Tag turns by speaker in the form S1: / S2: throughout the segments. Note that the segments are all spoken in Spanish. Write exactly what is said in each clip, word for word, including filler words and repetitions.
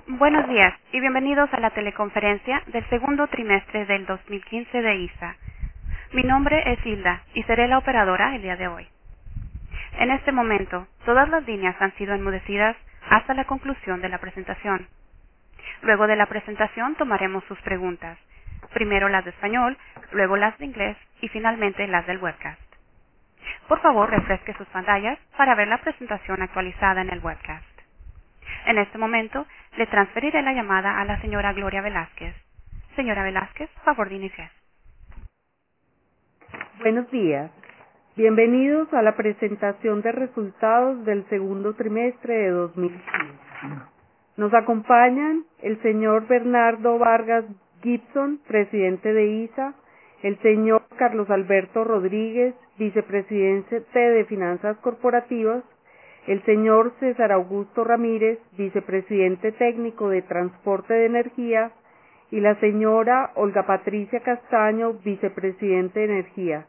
S1: Buenos días y bienvenidos a la teleconferencia del segundo trimestre del dos mil quince de I S A. Mi nombre es Hilda y seré la operadora el día de hoy. En este momento, todas las líneas han sido enmudecidas hasta la conclusión de la presentación. Luego de la presentación tomaremos sus preguntas, primero las de español, luego las de inglés y finalmente las del webcast. Por favor, refresque sus pantallas para ver la presentación actualizada en el webcast. En este momento, le transferiré la llamada a la señora Gloria Velázquez. Señora Velázquez, favor de iniciar.
S2: Buenos días. Bienvenidos a la presentación de resultados del segundo trimestre de dos mil quince. Nos acompañan el señor Bernardo Vargas Gibson, presidente de I S A, el señor Carlos Alberto Rodríguez, vicepresidente de Finanzas Corporativas, el señor César Augusto Ramírez, vicepresidente técnico de Transporte de Energía, y la señora Olga Patricia Castaño, vicepresidente de Energía,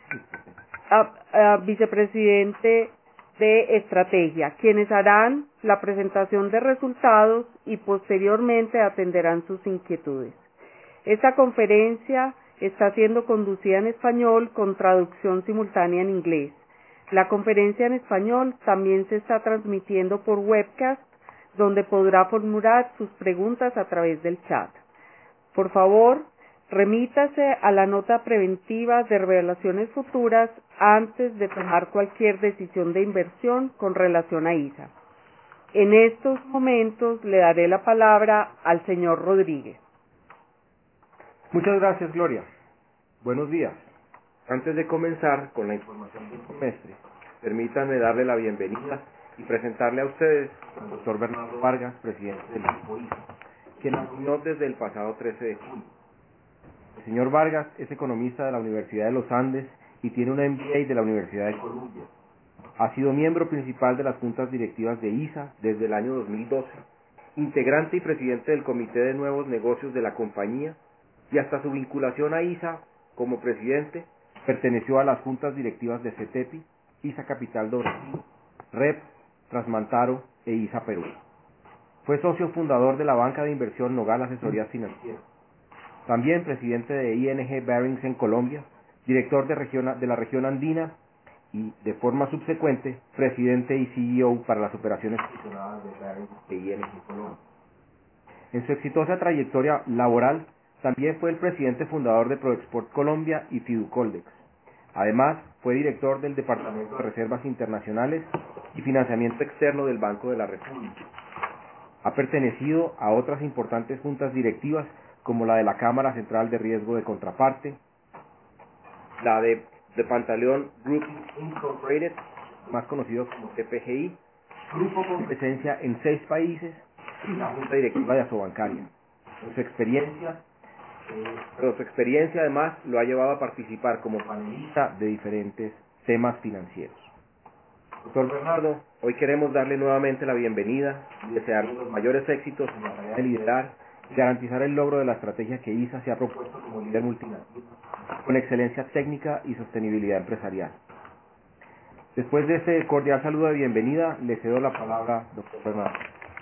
S2: a, a, vicepresidente de Estrategia, quienes harán la presentación de resultados y posteriormente atenderán sus inquietudes. Esta conferencia está siendo conducida en español con traducción simultánea en inglés. La conferencia en español también se está transmitiendo por webcast, donde podrá formular sus preguntas a través del chat. Por favor, remítase a la nota preventiva de revelaciones futuras antes de tomar cualquier decisión de inversión con relación a I S A. En estos momentos le daré la palabra al señor Rodríguez.
S3: Muchas gracias, Gloria. Buenos días. Antes de comenzar con la información del trimestre, permítanme darle la bienvenida y presentarle a ustedes al doctor Bernardo Vargas, presidente del Banco I S A, quien asumió desde el pasado trece de julio. El señor Vargas es economista de la Universidad de los Andes y tiene una M B A de la Universidad de Columbia. Ha sido miembro principal de las juntas directivas de I S A desde el año dos mil doce, integrante y presidente del Comité de Nuevos Negocios de la compañía, y hasta su vinculación a I S A como presidente, perteneció a las juntas directivas de CETEPI, I S A Capital de Brasil, R E P, Transmantaro e I S A Perú. Fue socio fundador de la banca de inversión Nogal Asesorías Financieras. También presidente de I N G Barings en Colombia, director de, región, de la región andina y, de forma subsecuente, presidente y C E O para las operaciones fusionadas de Barings e I N G Colombia. En su exitosa trayectoria laboral, también fue el presidente fundador de Proexport Colombia y Fiducoldex. Además, fue director del Departamento de Reservas Internacionales y Financiamiento Externo del Banco de la República. Ha pertenecido a otras importantes juntas directivas como la de la Cámara Central de Riesgo de Contraparte, la de, de Pantaleón Group Incorporated, más conocido como T P G I, grupo con presencia en seis países, y la Junta Directiva de Asobancaria. En su experiencia, eh, pero su experiencia además lo ha llevado a participar como panelista de diferentes temas financieros. Doctor Bernardo, hoy queremos darle nuevamente la bienvenida y desearle los mayores éxitos en la tarea de liderar y garantizar el logro de la estrategia que I S A se ha propuesto como líder multinacional, con excelencia técnica y sostenibilidad empresarial. Después de este cordial saludo de bienvenida, le cedo la palabra, doctor Bernardo.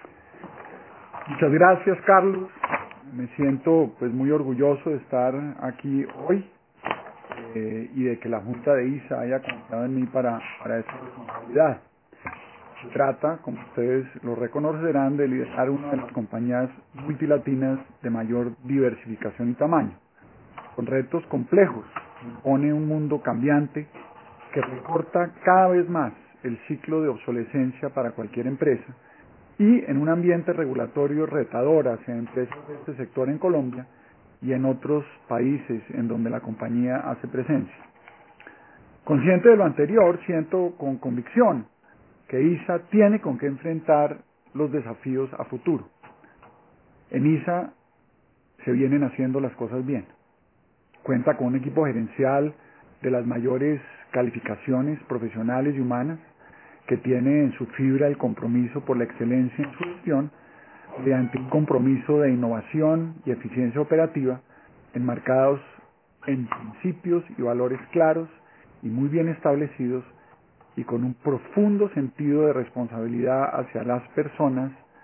S4: Muchas gracias, Carlos. Me siento pues muy orgulloso de estar aquí hoy eh, y de que la Junta de I S A haya confiado en mí para, para esta responsabilidad. Se trata, como ustedes lo reconocerán, de liderar una de las compañías multilatinas de mayor diversificación y tamaño, con retos complejos. Impone un mundo cambiante que recorta cada vez más el ciclo de obsolescencia para cualquier empresa, y en un ambiente regulatorio retador hacia empresas de este sector en Colombia y en otros países en donde la compañía hace presencia. Consciente de lo anterior, siento con convicción que I S A tiene con qué enfrentar los desafíos a futuro. En I S A se vienen haciendo las cosas bien. Cuenta con un equipo gerencial de las mayores calificaciones profesionales y humanas, que tiene en su fibra el compromiso por la excelencia en su gestión, mediante un compromiso de innovación y eficiencia operativa, enmarcados en principios y valores claros y muy bien establecidos, y con un profundo sentido de responsabilidad hacia las personas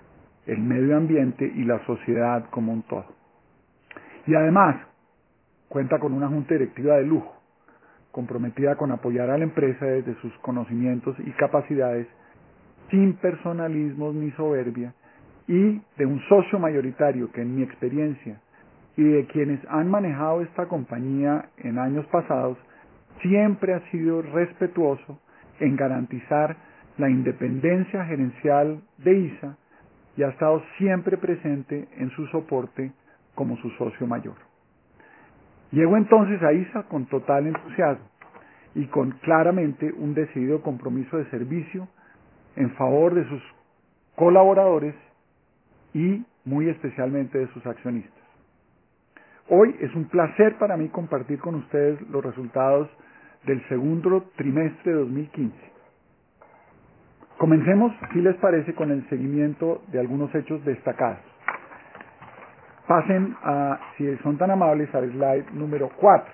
S4: el medio ambiente y la sociedad como un todo. Y además, cuenta con una junta directiva de lujo, comprometida con apoyar a la empresa desde sus conocimientos y capacidades, sin personalismos ni soberbia, y de un socio mayoritario que, en mi experiencia y de quienes han manejado esta compañía en años pasados, siempre ha sido respetuoso en garantizar la independencia gerencial de I S A y ha estado siempre presente en su soporte como su socio mayor. Llego entonces a I S A con total entusiasmo y con claramente un decidido compromiso de servicio en favor de sus colaboradores y muy especialmente de sus accionistas. Hoy es un placer para mí compartir con ustedes los resultados del segundo trimestre de dos mil quince. Comencemos, si les parece, con el seguimiento de algunos hechos destacados. Pasen, a, si son tan amables, al slide número cuatro.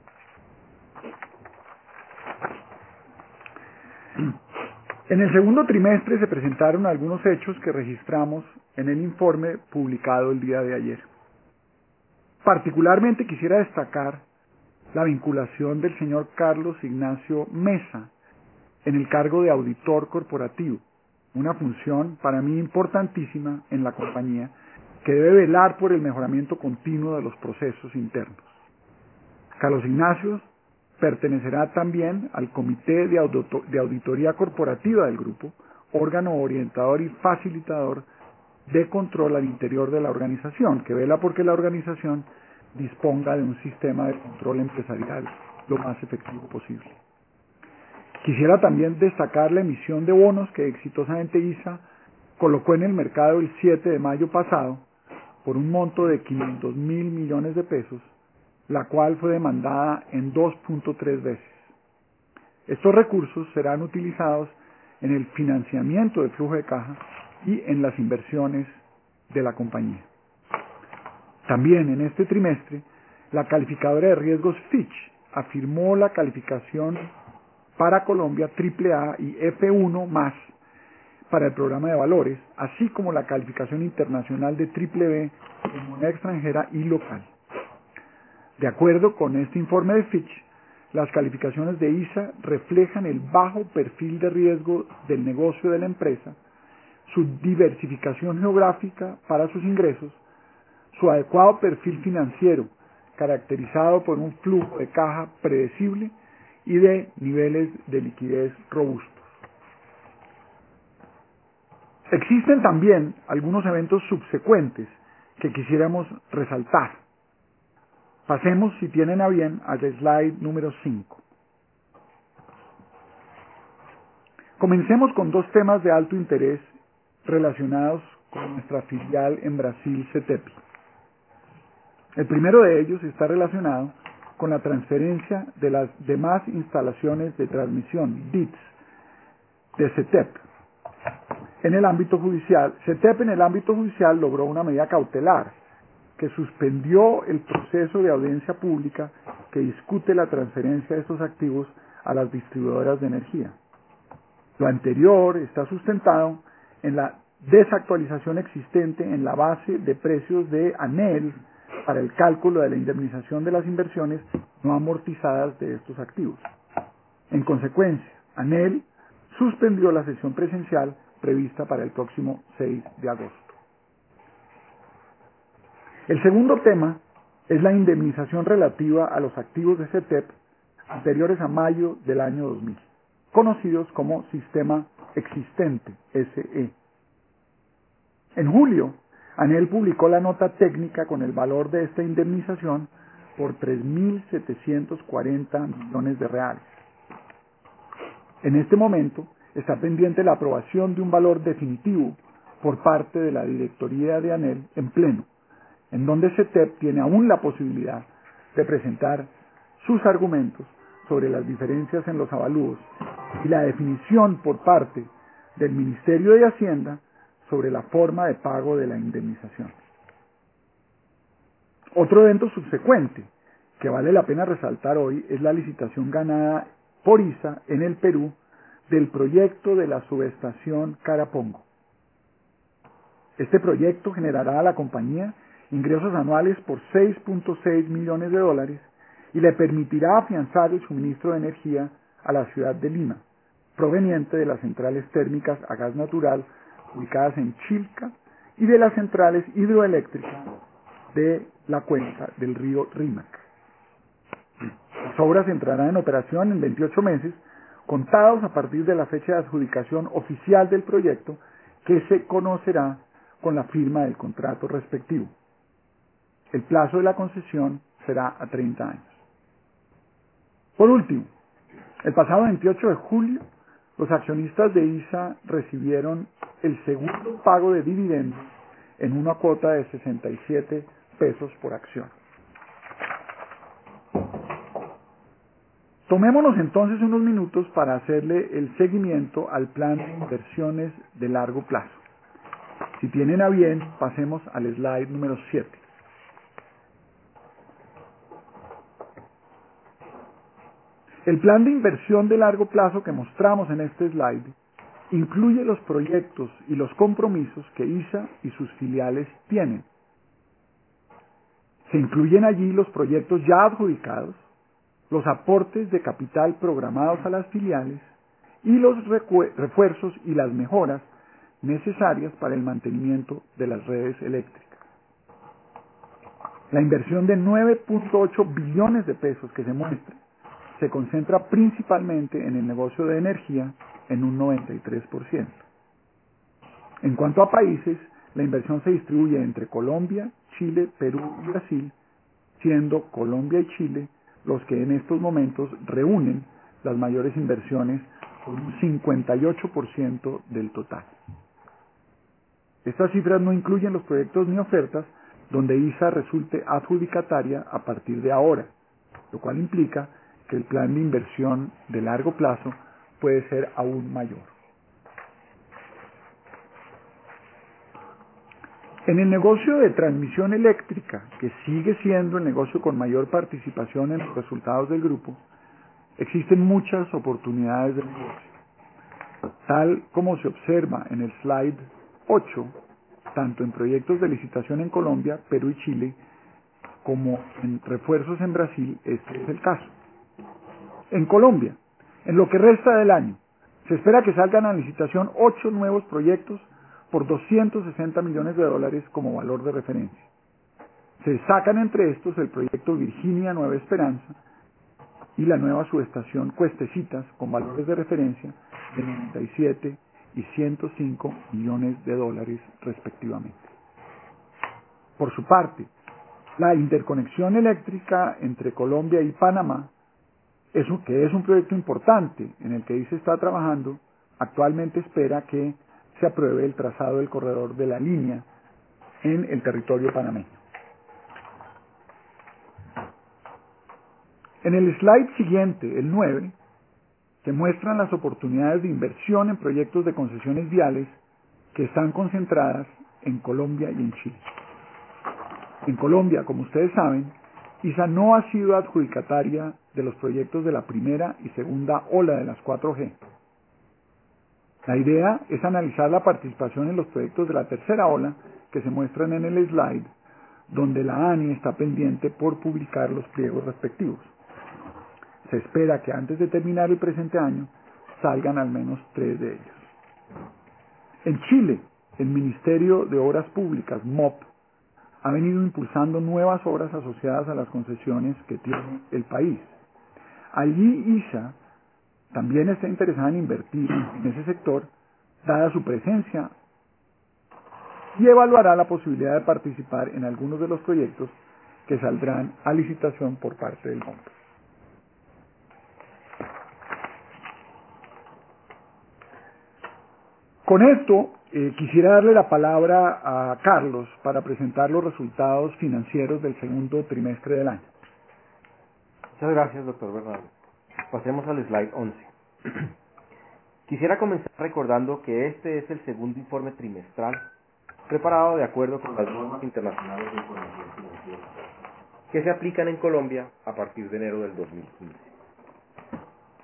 S4: En el segundo trimestre se presentaron algunos hechos que registramos en el informe publicado el día de ayer. Particularmente quisiera destacar la vinculación del señor Carlos Ignacio Mesa en el cargo de auditor corporativo, una función para mí importantísima en la compañía que debe velar por el mejoramiento continuo de los procesos internos. Carlos Ignacio pertenecerá también al Comité de Auditoría Corporativa del grupo, órgano orientador y facilitador de control al interior de la organización, que vela porque la organización disponga de un sistema de control empresarial lo más efectivo posible. Quisiera también destacar la emisión de bonos que exitosamente I S A colocó en el mercado el siete de mayo pasado por un monto de quinientos mil millones de pesos, la cual fue demandada en dos punto tres veces. Estos recursos serán utilizados en el financiamiento del flujo de caja y en las inversiones de la compañía. También en este trimestre, la calificadora de riesgos Fitch afirmó la calificación para Colombia triple A y F uno más para el programa de valores, así como la calificación internacional de triple B en moneda extranjera y local. De acuerdo con este informe de Fitch, las calificaciones de I S A reflejan el bajo perfil de riesgo del negocio de la empresa, su diversificación geográfica para sus ingresos, su adecuado perfil financiero, caracterizado por un flujo de caja predecible y de niveles de liquidez robustos. Existen también algunos eventos subsecuentes que quisiéramos resaltar. Pasemos, si tienen a bien, al slide número cinco. Comencemos con dos temas de alto interés relacionados con nuestra filial en Brasil, CETEP. El primero de ellos está relacionado con la transferencia de las demás instalaciones de transmisión, D I Ts, de CETEP. En el ámbito judicial, CETEP en el ámbito judicial logró una medida cautelar que suspendió el proceso de audiencia pública que discute la transferencia de estos activos a las distribuidoras de energía. Lo anterior está sustentado en la desactualización existente en la base de precios de ANEEL para el cálculo de la indemnización de las inversiones no amortizadas de estos activos. En consecuencia, ANEEL suspendió la sesión presencial prevista para el próximo seis de agosto. El segundo tema es la indemnización relativa a los activos de CETEP anteriores a mayo del año dos mil, conocidos como Sistema Existente, S E. En julio, ANEEL publicó la nota técnica con el valor de esta indemnización por tres mil setecientos cuarenta millones de reales. En este momento está pendiente la aprobación de un valor definitivo por parte de la directoría de ANEEL en pleno, en donde CETEP tiene aún la posibilidad de presentar sus argumentos sobre las diferencias en los avalúos y la definición por parte del Ministerio de Hacienda sobre la forma de pago de la indemnización. Otro evento subsecuente que vale la pena resaltar hoy es la licitación ganada por I S A en el Perú del proyecto de la subestación Carapongo. Este proyecto generará a la compañía ingresos anuales por seis punto seis millones de dólares y le permitirá afianzar el suministro de energía a la ciudad de Lima, proveniente de las centrales térmicas a gas natural ubicadas en Chilca y de las centrales hidroeléctricas de la cuenca del río Rímac. Las obras entrarán en operación en veintiocho meses, contados a partir de la fecha de adjudicación oficial del proyecto, que se conocerá con la firma del contrato respectivo. El plazo de la concesión será a treinta años. Por último, el pasado veintiocho de julio, los accionistas de I S A recibieron el segundo pago de dividendos en una cuota de sesenta y siete pesos por acción. Tomémonos entonces unos minutos para hacerle el seguimiento al plan de inversiones de largo plazo. Si tienen a bien, pasemos al slide número siete. El plan de inversión de largo plazo que mostramos en este slide incluye los proyectos y los compromisos que I S A y sus filiales tienen. Se incluyen allí los proyectos ya adjudicados, los aportes de capital programados a las filiales y los refuerzos y las mejoras necesarias para el mantenimiento de las redes eléctricas. La inversión de nueve punto ocho billones de pesos que se muestra se concentra principalmente en el negocio de energía en un noventa y tres por ciento. En cuanto a países, la inversión se distribuye entre Colombia, Chile, Perú y Brasil, siendo Colombia y Chile los que en estos momentos reúnen las mayores inversiones con un cincuenta y ocho por ciento del total. Estas cifras no incluyen los proyectos ni ofertas donde I S A resulte adjudicataria a partir de ahora, lo cual implica que el plan de inversión de largo plazo puede ser aún mayor. En el negocio de transmisión eléctrica, que sigue siendo el negocio con mayor participación en los resultados del grupo, existen muchas oportunidades de negocio. Tal como se observa en el slide ocho, tanto en proyectos de licitación en Colombia, Perú y Chile, como en refuerzos en Brasil, este es el caso. En Colombia, en lo que resta del año, se espera que salgan a licitación ocho nuevos proyectos por doscientos sesenta millones de dólares como valor de referencia. Se destacan entre estos el proyecto Virginia Nueva Esperanza y la nueva subestación Cuestecitas con valores de referencia de noventa y siete y ciento cinco millones de dólares respectivamente. Por su parte, la interconexión eléctrica entre Colombia y Panamá, es un, que es un proyecto importante en el que I S A está trabajando, actualmente espera que se apruebe el trazado del corredor de la línea en el territorio panameño. En el slide siguiente, el nueve, se muestran las oportunidades de inversión en proyectos de concesiones viales que están concentradas en Colombia y en Chile. En Colombia, como ustedes saben, I S A no ha sido adjudicataria de los proyectos de la primera y segunda ola de las cuatro G. La idea es analizar la participación en los proyectos de la tercera ola que se muestran en el slide, donde la ANI está pendiente por publicar los pliegos respectivos. Se espera que antes de terminar el presente año salgan al menos tres de ellos. En Chile, el Ministerio de Obras Públicas, M O P, ha venido impulsando nuevas obras asociadas a las concesiones que tiene el país. Allí I S A también está interesada en invertir en ese sector, dada su presencia, y evaluará la posibilidad de participar en algunos de los proyectos que saldrán a licitación por parte del M O P. Con esto, eh, quisiera darle la palabra a Carlos para presentar los resultados financieros del segundo trimestre del año.
S3: Muchas gracias, doctor Bernardo. Pasemos al slide once. Quisiera comenzar recordando que este es el segundo informe trimestral preparado de acuerdo con las normas internacionales de información financiera que se aplican en Colombia a partir de enero del dos mil quince.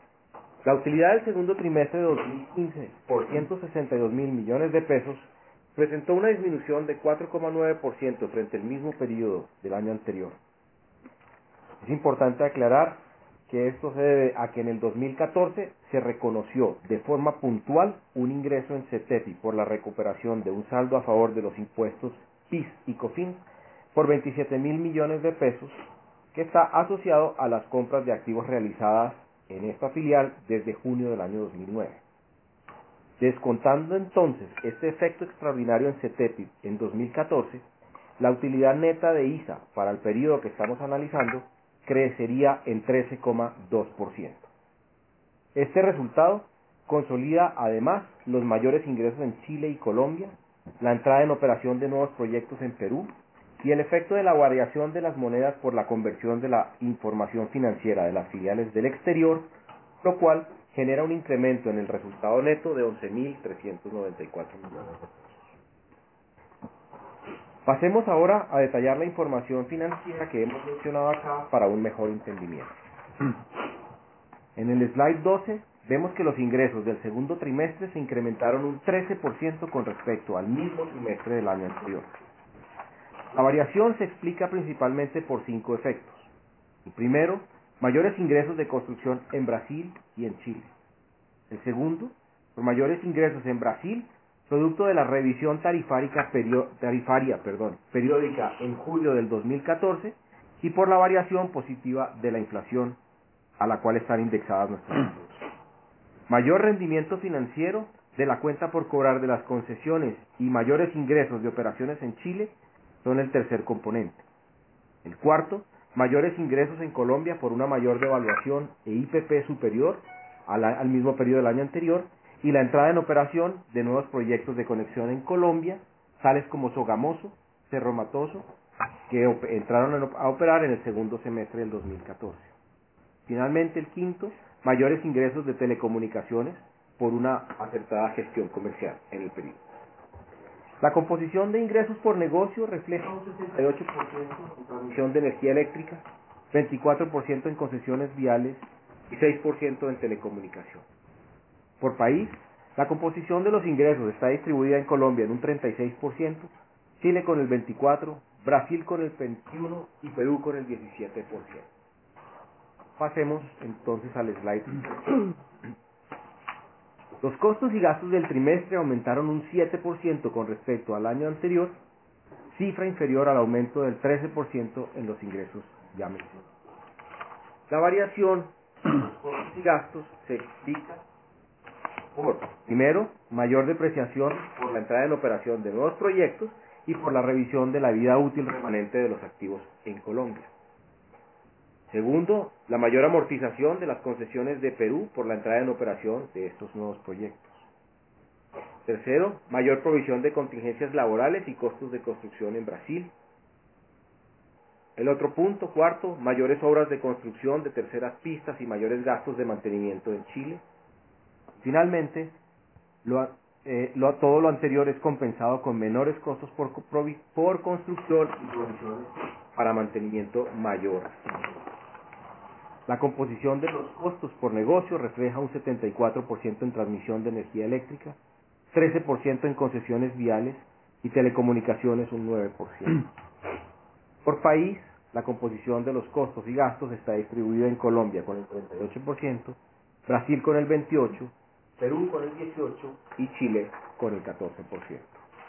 S3: La utilidad del segundo trimestre de dos mil quince por ciento sesenta y dos mil millones de pesos presentó una disminución de cuatro coma nueve por ciento frente al mismo periodo del año anterior. Es importante aclarar que esto se debe a que en el dos mil catorce se reconoció de forma puntual un ingreso en CETEPI por la recuperación de un saldo a favor de los impuestos P I S y COFINS por veintisiete mil millones de pesos, que está asociado a las compras de activos realizadas en esta filial desde junio del año dos mil nueve. Descontando entonces este efecto extraordinario en CETEPI en dos mil catorce, la utilidad neta de I S A para el periodo que estamos analizando crecería en trece coma dos por ciento. Este resultado consolida además los mayores ingresos en Chile y Colombia, la entrada en operación de nuevos proyectos en Perú y el efecto de la variación de las monedas por la conversión de la información financiera de las filiales del exterior, lo cual genera un incremento en el resultado neto de once mil trescientos noventa y cuatro millones. Pasemos ahora a detallar la información financiera que hemos mencionado acá para un mejor entendimiento. En el slide doce vemos que los ingresos del segundo trimestre se incrementaron un trece por ciento con respecto al mismo trimestre del año anterior. La variación se explica principalmente por cinco efectos. El primero, mayores ingresos de construcción en Brasil y en Chile. El segundo, por mayores ingresos en Brasil, producto de la revisión tarifaria, perio, tarifaria perdón, periódica en julio del dos mil catorce y por la variación positiva de la inflación a la cual están indexadas nuestras deudas. Mayor rendimiento financiero de la cuenta por cobrar de las concesiones y mayores ingresos de operaciones en Chile son el tercer componente. El cuarto, mayores ingresos en Colombia por una mayor devaluación e I P P superior al, al mismo periodo del año anterior y la entrada en operación de nuevos proyectos de conexión en Colombia, tales como Sogamoso, Cerro Matoso, que op entraron a operar en el segundo semestre del dos mil catorce. Finalmente, el quinto, mayores ingresos de telecomunicaciones por una acertada gestión comercial en el periodo. La composición de ingresos por negocio refleja un sesenta y ocho por ciento en transmisión de energía eléctrica, veinticuatro por ciento en concesiones viales y seis por ciento en telecomunicación. Por país, la composición de los ingresos está distribuida en Colombia en un treinta y seis por ciento, Chile con el veinticuatro por ciento, Brasil con el veintiuno por ciento y Perú con el diecisiete por ciento. Pasemos entonces al slide. Los costos y gastos del trimestre aumentaron un siete por ciento con respecto al año anterior, cifra inferior al aumento del trece por ciento en los ingresos ya mencionados. La variación en los costos y gastos se explica por, primero, mayor depreciación por la entrada en operación de nuevos proyectos y por la revisión de la vida útil remanente de los activos en Colombia. Segundo, la mayor amortización de las concesiones de Perú por la entrada en operación de estos nuevos proyectos. Tercero, mayor provisión de contingencias laborales y costos de construcción en Brasil. El otro punto, cuarto, mayores obras de construcción de terceras pistas y mayores gastos de mantenimiento en Chile. Finalmente, lo, eh, lo, todo lo anterior es compensado con menores costos por, por construcción y provisiones para mantenimiento mayor. La composición de los costos por negocio refleja un setenta y cuatro por ciento en transmisión de energía eléctrica, trece por ciento en concesiones viales y telecomunicaciones un nueve por ciento. Por país, la composición de los costos y gastos está distribuida en Colombia con el treinta y ocho por ciento, Brasil con el veintiocho por ciento, Perú con el dieciocho por ciento y Chile con el catorce por ciento.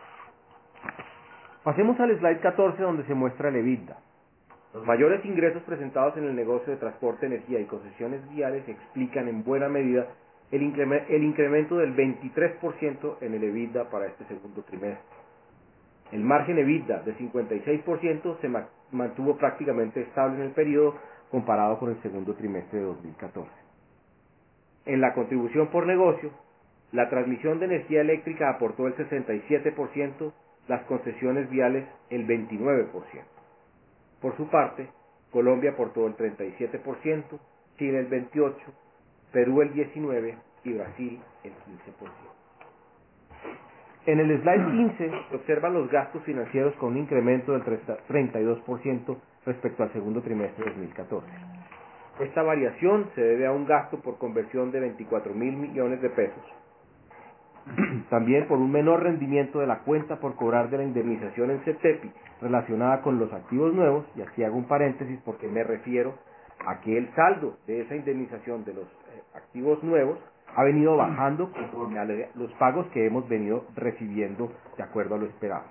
S3: Pasemos al slide catorce donde se muestra el EBITDA. Los mayores ingresos presentados en el negocio de transporte, energía y concesiones viales explican en buena medida el, increme el incremento del veintitrés por ciento en el EBITDA para este segundo trimestre. El margen EBITDA de cincuenta y seis por ciento se ma mantuvo prácticamente estable en el periodo comparado con el segundo trimestre de dos mil catorce. En la contribución por negocio, la transmisión de energía eléctrica aportó el sesenta y siete por ciento, las concesiones viales el veintinueve por ciento. Por su parte, Colombia aportó el treinta y siete por ciento, Chile el veintiocho por ciento, Perú el diecinueve por ciento y Brasil el quince por ciento. En el slide quince se observan los gastos financieros con un incremento del treinta y dos por ciento respecto al segundo trimestre de dos mil catorce. Esta variación se debe a un gasto por conversión de veinticuatro mil millones de pesos También por un menor rendimiento de la cuenta por cobrar de la indemnización en CETEPI relacionada con los activos nuevos, y aquí hago un paréntesis porque me refiero a que el saldo de esa indemnización de los eh, activos nuevos ha venido bajando conforme a los pagos que hemos venido recibiendo de acuerdo a lo esperado.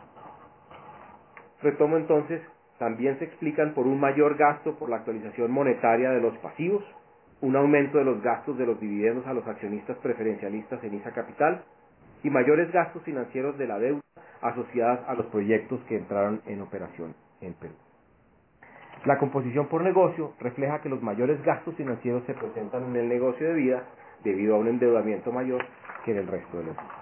S3: Retomo entonces, también se explican por un mayor gasto por la actualización monetaria de los pasivos, un aumento de los gastos de los dividendos a los accionistas preferencialistas en ISA Capital y mayores gastos financieros de la deuda asociadas a los proyectos que entraron en operación en Perú. La composición por negocio refleja que los mayores gastos financieros se presentan en el negocio de vida debido a un endeudamiento mayor que en el resto de los negocios.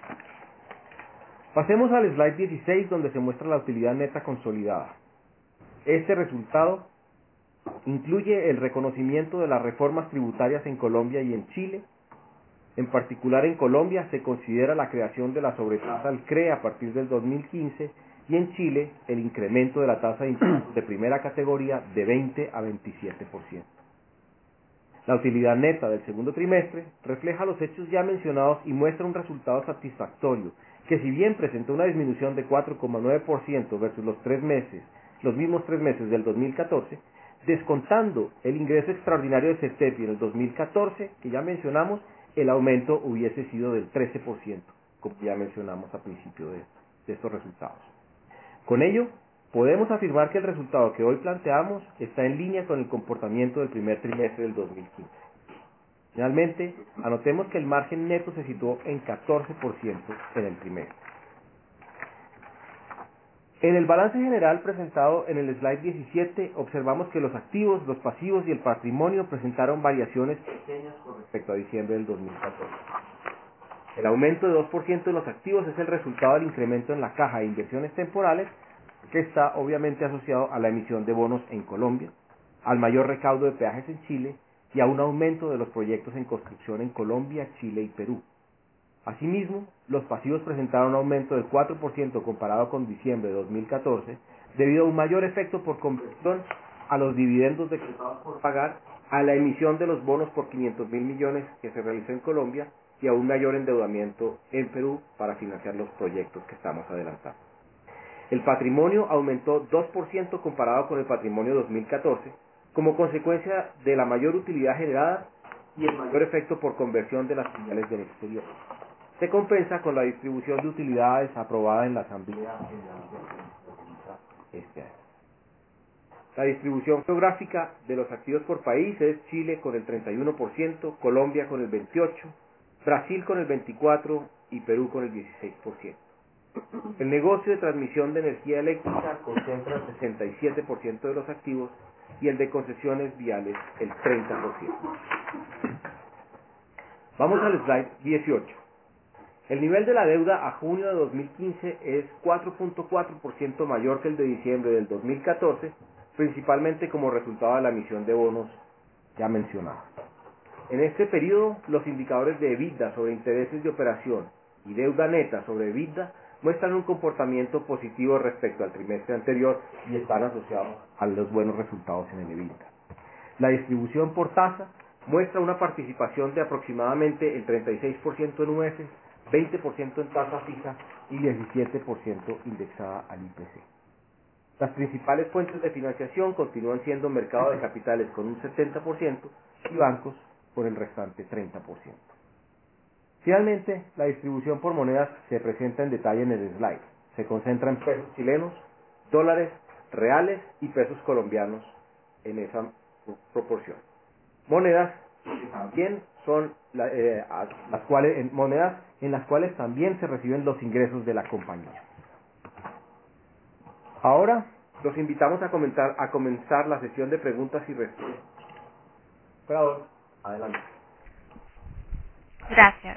S3: Pasemos al slide dieciséis, donde se muestra la utilidad neta consolidada. Este resultado incluye el reconocimiento de las reformas tributarias en Colombia y en Chile. En particular, en Colombia se considera la creación de la sobretasa al C R E a partir del dos mil quince y en Chile el incremento de la tasa de impuestos de primera categoría de veinte a veintisiete por ciento. La utilidad neta del segundo trimestre refleja los hechos ya mencionados y muestra un resultado satisfactorio, que si bien presentó una disminución de cuatro coma nueve por ciento versus los tres meses, los mismos tres meses del dos mil catorce, descontando el ingreso extraordinario de CETEPI en el dos mil catorce, que ya mencionamos, el aumento hubiese sido del trece por ciento, como ya mencionamos a principio de, de estos resultados. Con ello, podemos afirmar que el resultado que hoy planteamos está en línea con el comportamiento del primer trimestre del dos mil quince. Finalmente, anotemos que el margen neto se situó en catorce por ciento en el trimestre. En el balance general presentado en el slide diecisiete, observamos que los activos, los pasivos y el patrimonio presentaron variaciones pequeñas con respecto a diciembre del dos mil catorce. El aumento de dos por ciento en los activos es el resultado del incremento en la caja de inversiones temporales, que está obviamente asociado a la emisión de bonos en Colombia, al mayor recaudo de peajes en Chile y a un aumento de los proyectos en construcción en Colombia, Chile y Perú. Asimismo, los pasivos presentaron un aumento del cuatro por ciento comparado con diciembre de dos mil catorce, debido a un mayor efecto por conversión a los dividendos decretados por pagar, a la emisión de los bonos por quinientos mil millones que se realizó en Colombia y a un mayor endeudamiento en Perú para financiar los proyectos que estamos adelantando. El patrimonio aumentó dos por ciento comparado con el patrimonio dos mil catorce, como consecuencia de la mayor utilidad generada y el mayor efecto por conversión de las filiales del exterior. Se compensa con la distribución de utilidades aprobada en la Asamblea General de este año. La distribución geográfica de los activos por país es Chile con el treinta y uno por ciento, Colombia con el veintiocho por ciento, Brasil con el veinticuatro por ciento y Perú con el dieciséis por ciento. El negocio de transmisión de energía eléctrica concentra el sesenta y siete por ciento de los activos y el de concesiones viales el treinta por ciento. Vamos al slide dieciocho. El nivel de la deuda a junio de dos mil quince es cuatro punto cuatro por ciento mayor que el de diciembre del dos mil catorce, principalmente como resultado de la emisión de bonos ya mencionada. En este periodo, los indicadores de EBITDA sobre intereses de operación y deuda neta sobre EBITDA muestran un comportamiento positivo respecto al trimestre anterior y están asociados a los buenos resultados en el EBITDA. La distribución por tasa muestra una participación de aproximadamente el treinta y seis por ciento en U F, veinte por ciento en tasa fija y diecisiete por ciento indexada al I P C. Las principales fuentes de financiación continúan siendo mercado de capitales con un setenta por ciento y bancos con el restante treinta por ciento. Finalmente, la distribución por monedas se presenta en detalle en el slide. Se concentra en pesos chilenos, dólares, reales y pesos colombianos en esa proporción. Monedas que también son la, eh, las cuales en monedas en las cuales también se reciben los ingresos de la compañía. Ahora los invitamos a comentar a comenzar la sesión de preguntas y respuestas. Operador, adelante.
S1: Gracias.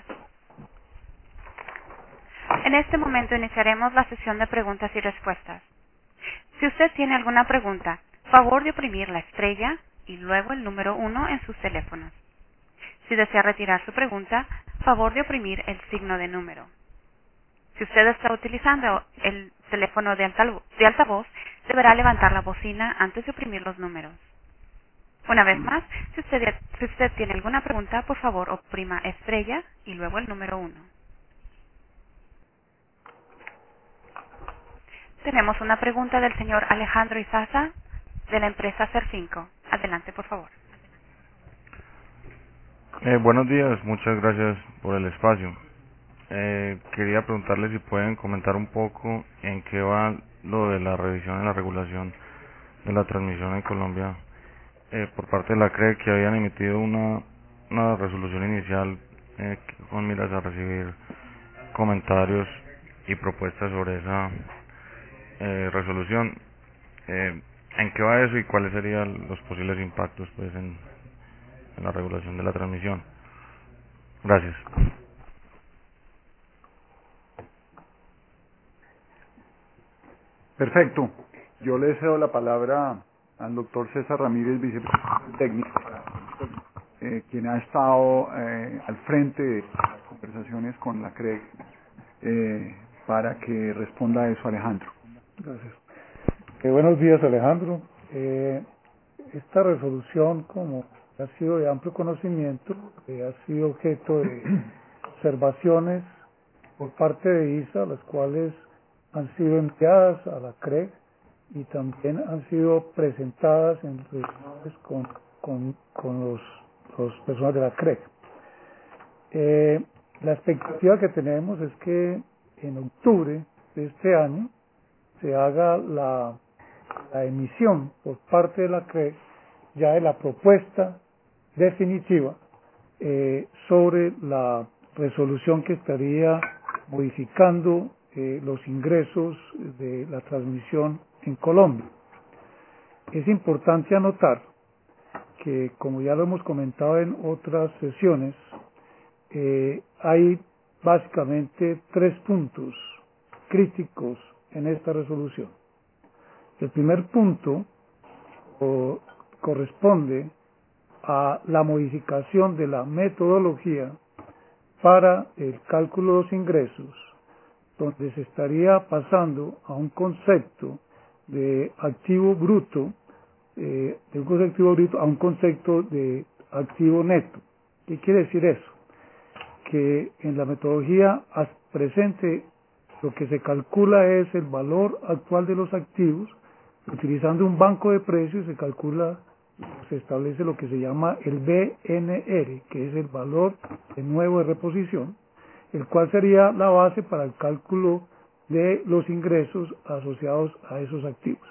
S1: En este momento iniciaremos la sesión de preguntas y respuestas. Si usted tiene alguna pregunta, favor de oprimir la estrella y luego el número uno en sus teléfonos. Si desea retirar su pregunta, favor de oprimir el signo de número. Si usted está utilizando el teléfono de altavoz, deberá levantar la bocina antes de oprimir los números. Una vez más, si usted, si usted tiene alguna pregunta, por favor oprima estrella y luego el número uno. Tenemos una pregunta del señor Alejandro Izaza de la empresa C E R cinco. Adelante, por favor.
S5: Eh, buenos días, muchas gracias por el espacio. Eh, quería preguntarle si pueden comentar un poco en qué va lo de la revisión y la regulación de la transmisión en Colombia eh, por parte de la C R E, que habían emitido una, una resolución inicial eh, con miras a recibir comentarios y propuestas sobre esa eh, resolución. Eh, ¿En qué va eso y cuáles serían los posibles impactos pues en, en la regulación de la transmisión? Gracias.
S4: Perfecto. Yo le cedo la palabra al doctor César Ramírez, vicepresidente técnico, eh, quien ha estado eh, al frente de las conversaciones con la C R E, eh, para que responda a eso, Alejandro.
S6: Gracias. Eh, buenos días, Alejandro. Eh, esta resolución, como ha sido de amplio conocimiento, eh, ha sido objeto de observaciones por parte de I S A, las cuales han sido enviadas a la C R E y también han sido presentadas en reuniones con, con, con los, los personas de la C R E. Eh, la expectativa que tenemos es que en octubre de este año se haga la, la emisión por parte de la C R E ya de la propuesta definitiva eh, sobre la resolución que estaría modificando eh, los ingresos de la transmisión en Colombia. Es importante anotar que, como ya lo hemos comentado en otras sesiones, eh, hay básicamente tres puntos críticos en esta resolución. El primer punto o, corresponde a la modificación de la metodología para el cálculo de los ingresos, donde se estaría pasando a un concepto de activo bruto, eh, de un concepto activo bruto a un concepto de activo neto. ¿Qué quiere decir eso? Que en la metodología presente lo que se calcula es el valor actual de los activos. Utilizando un banco de precios se calcula, se establece lo que se llama el B N R, que es el valor de nuevo de reposición, el cual sería la base para el cálculo de los ingresos asociados a esos activos.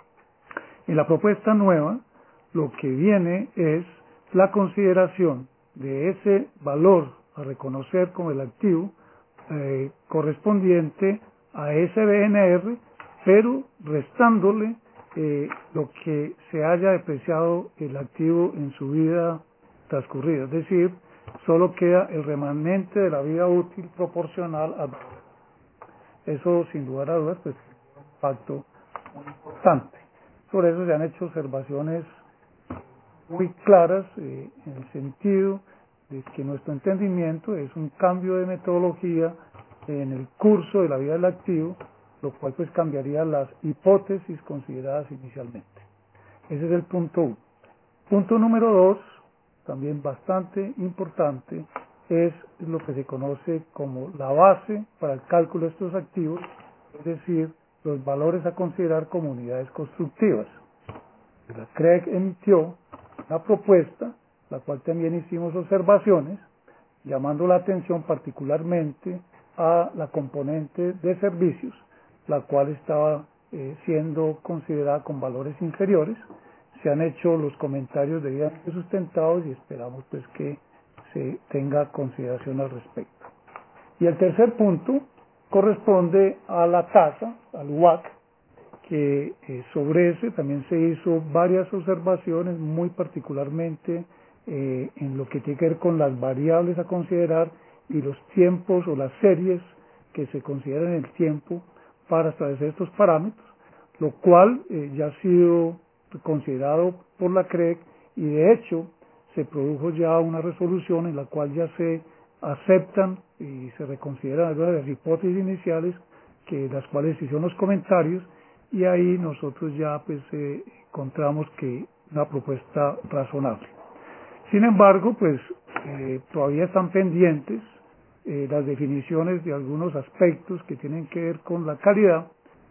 S6: En la propuesta nueva, lo que viene es la consideración de ese valor a reconocer como el activo eh, correspondiente a ese B N R, pero restándole eh, lo que se haya depreciado el activo en su vida transcurrida, es decir, solo queda el remanente de la vida útil proporcional al valor. Eso, sin lugar a dudas, pues, es un impacto muy importante. Por eso se han hecho observaciones muy claras eh, en el sentido de que nuestro entendimiento es un cambio de metodología en el curso de la vida del activo, lo cual pues cambiaría las hipótesis consideradas inicialmente. Ese es el punto uno. Punto número dos, también bastante importante, es lo que se conoce como la base para el cálculo de estos activos, es decir, los valores a considerar como unidades constructivas. La C R E C emitió una propuesta, la cual también hicimos observaciones, llamando la atención particularmente a la componente de servicios, la cual estaba eh, siendo considerada con valores inferiores. Se han hecho los comentarios debidamente sustentados y esperamos pues que se tenga consideración al respecto. Y el tercer punto corresponde a la tasa, al W A C, que eh, sobre ese también se hizo varias observaciones, muy particularmente eh, en lo que tiene que ver con las variables a considerar y los tiempos o las series que se consideran en el tiempo para establecer estos parámetros, lo cual eh, ya ha sido considerado por la C R E C y de hecho se produjo ya una resolución en la cual ya se aceptan y se reconsideran algunas de las hipótesis iniciales, que las cuales hicieron los comentarios, y ahí nosotros ya pues eh, encontramos que una propuesta razonable. Sin embargo, pues eh, todavía están pendientes eh, las definiciones de algunos aspectos que tienen que ver con la calidad,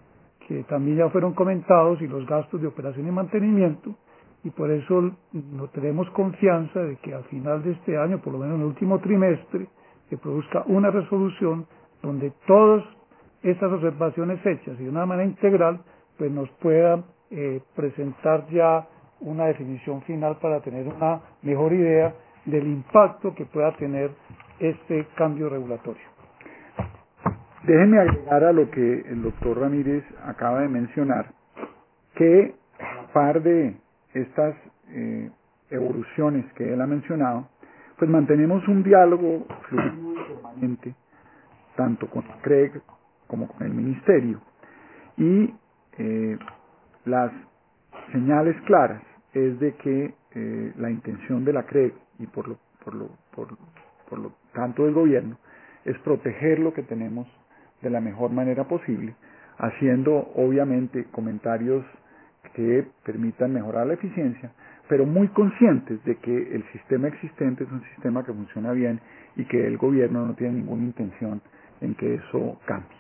S6: que también ya fueron comentados, y los gastos de operación y mantenimiento, y por eso no tenemos confianza de que al final de este año, por lo menos en el último trimestre, se produzca una resolución donde todas estas observaciones hechas y de una manera integral, pues nos pueda eh, presentar ya una definición final para tener una mejor idea del impacto que pueda tener este cambio regulatorio.
S4: Déjenme agregar a lo que el doctor Ramírez acaba de mencionar, que a par de estas eh, evoluciones que él ha mencionado, pues mantenemos un diálogo fluido y permanente, tanto con la C R E G como con el Ministerio, y eh, las señales claras es de que eh, la intención de la C R E G y por lo, por lo, por, por lo tanto del gobierno es proteger lo que tenemos de la mejor manera posible, haciendo obviamente comentarios que permitan mejorar la eficiencia, pero muy conscientes de que el sistema existente es un sistema que funciona bien y que el gobierno no tiene ninguna intención en que eso cambie.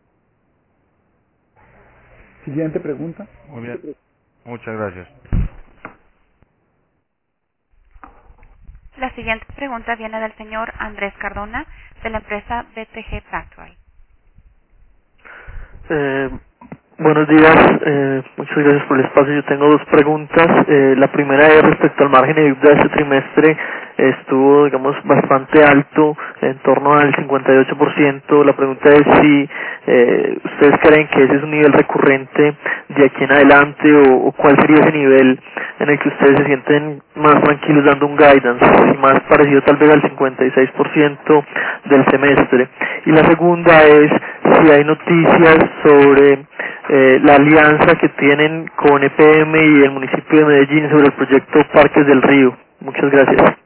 S4: Siguiente pregunta.
S5: Muy bien, muchas gracias.
S1: La siguiente pregunta viene del señor Andrés Cardona, de la empresa B T G Pactual.
S7: Eh, buenos días, eh, muchas gracias por el espacio. Yo tengo dos preguntas. Eh, la primera es respecto al margen de deuda de este trimestre. Estuvo, digamos, bastante alto, en torno al cincuenta y ocho por ciento. La pregunta es si eh, ustedes creen que ese es un nivel recurrente de aquí en adelante, o, o cuál sería ese nivel en el que ustedes se sienten más tranquilos dando un guidance, y más parecido tal vez al cincuenta y seis por ciento del semestre. Y la segunda es si hay noticias sobre eh, la alianza que tienen con E P M y el municipio de Medellín sobre el proyecto Parques del Río. Muchas gracias.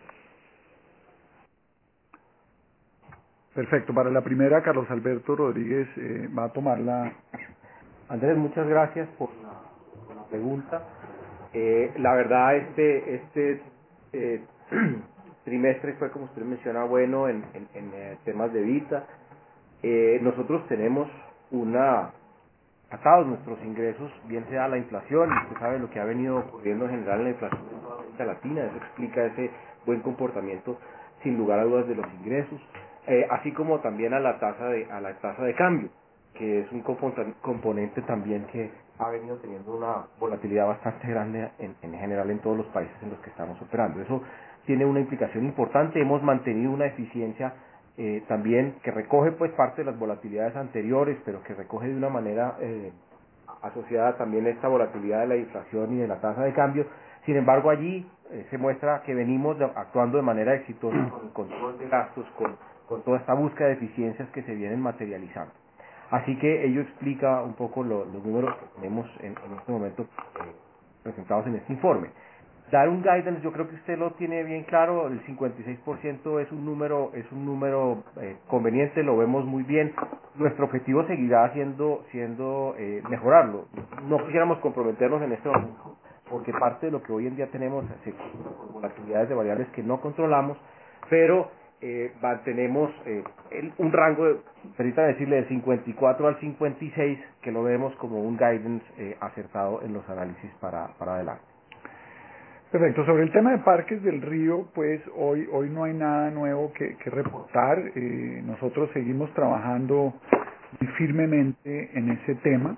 S4: Perfecto. Para la primera, Carlos Alberto Rodríguez eh, va a tomar la...
S3: Andrés, muchas gracias por la, por la pregunta. Eh, la verdad, este este eh, trimestre fue, como usted menciona, bueno en, en, en eh, temas de vida. Eh, nosotros tenemos una atados nuestros ingresos, bien sea la inflación, y usted sabe lo que ha venido ocurriendo en general en la inflación en toda América Latina, eso explica ese buen comportamiento, sin lugar a dudas, de los ingresos, eh, así como también a la tasa de a la tasa de cambio, que es un componente también que ha venido teniendo una volatilidad bastante grande en, en general en todos los países en los que estamos operando. Eso tiene una implicación importante. Hemos mantenido una eficiencia eh, también que recoge pues parte de las volatilidades anteriores, pero que recoge de una manera eh, asociada también a esta volatilidad de la inflación y de la tasa de cambio. Sin embargo, allí eh, se muestra que venimos de, actuando de manera exitosa con el control de gastos, con, con toda esta búsqueda de eficiencias que se vienen materializando. Así que ello explica un poco lo, los números que tenemos en, en este momento eh, presentados en este informe. Dar un guidance, yo creo que usted lo tiene bien claro, el cincuenta y seis por ciento es un número es un número eh, conveniente, lo vemos muy bien. Nuestro objetivo seguirá siendo siendo eh, mejorarlo. No quisiéramos comprometernos en este momento, porque parte de lo que hoy en día tenemos se con volatilidades de variables que no controlamos, pero eh, mantenemos eh, el, un rango, de, permítame decirle, del cincuenta y cuatro al cincuenta y seis, que lo vemos como un guidance eh, acertado en los análisis para, para adelante.
S4: Perfecto. Sobre el tema de Parques del Río, pues hoy hoy no hay nada nuevo que, que reportar. Eh, nosotros seguimos trabajando muy firmemente en ese tema.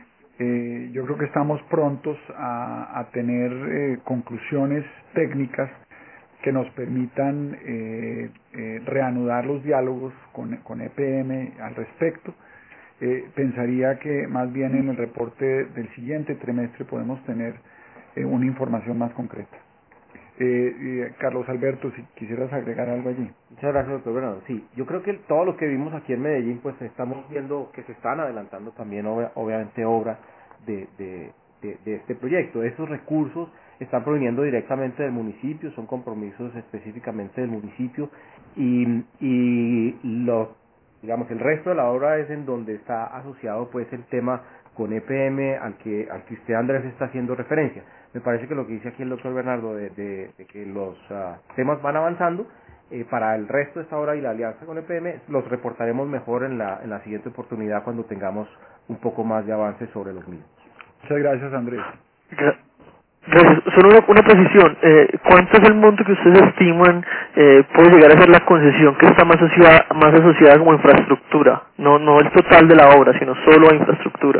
S4: Eh, yo creo que estamos prontos a, a tener eh, conclusiones técnicas que nos permitan eh, eh, reanudar los diálogos con, con E P M al respecto. Eh, pensaría que más bien en el reporte del siguiente trimestre podemos tener eh, una información más concreta. Eh, eh, Carlos Alberto, si quisieras agregar algo allí.
S3: Muchas gracias, doctor Bernardo. Sí, yo creo que todo lo que vimos aquí en Medellín, pues estamos viendo que se están adelantando también, ob obviamente, obras de, de, de, de este proyecto. Estos recursos están proveniendo directamente del municipio, son compromisos específicamente del municipio, y, y lo, digamos, el resto de la obra es en donde está asociado pues el tema con E P M al que, al que usted, Andrés, está haciendo referencia. Me parece que lo que dice aquí el doctor Bernardo de, de, de que los uh, temas van avanzando, eh, para el resto de esta obra y la alianza con E P M los reportaremos mejor en la, en la siguiente oportunidad, cuando tengamos un poco más de avance sobre los mismos.
S4: Muchas gracias, Andrés.
S7: Gra- Gracias. Solo una, una precisión. Eh, ¿Cuánto es el monto que ustedes estiman eh, puede llegar a ser la concesión que está más asociada, más asociada como infraestructura? No, no el total de la obra, sino solo a infraestructura.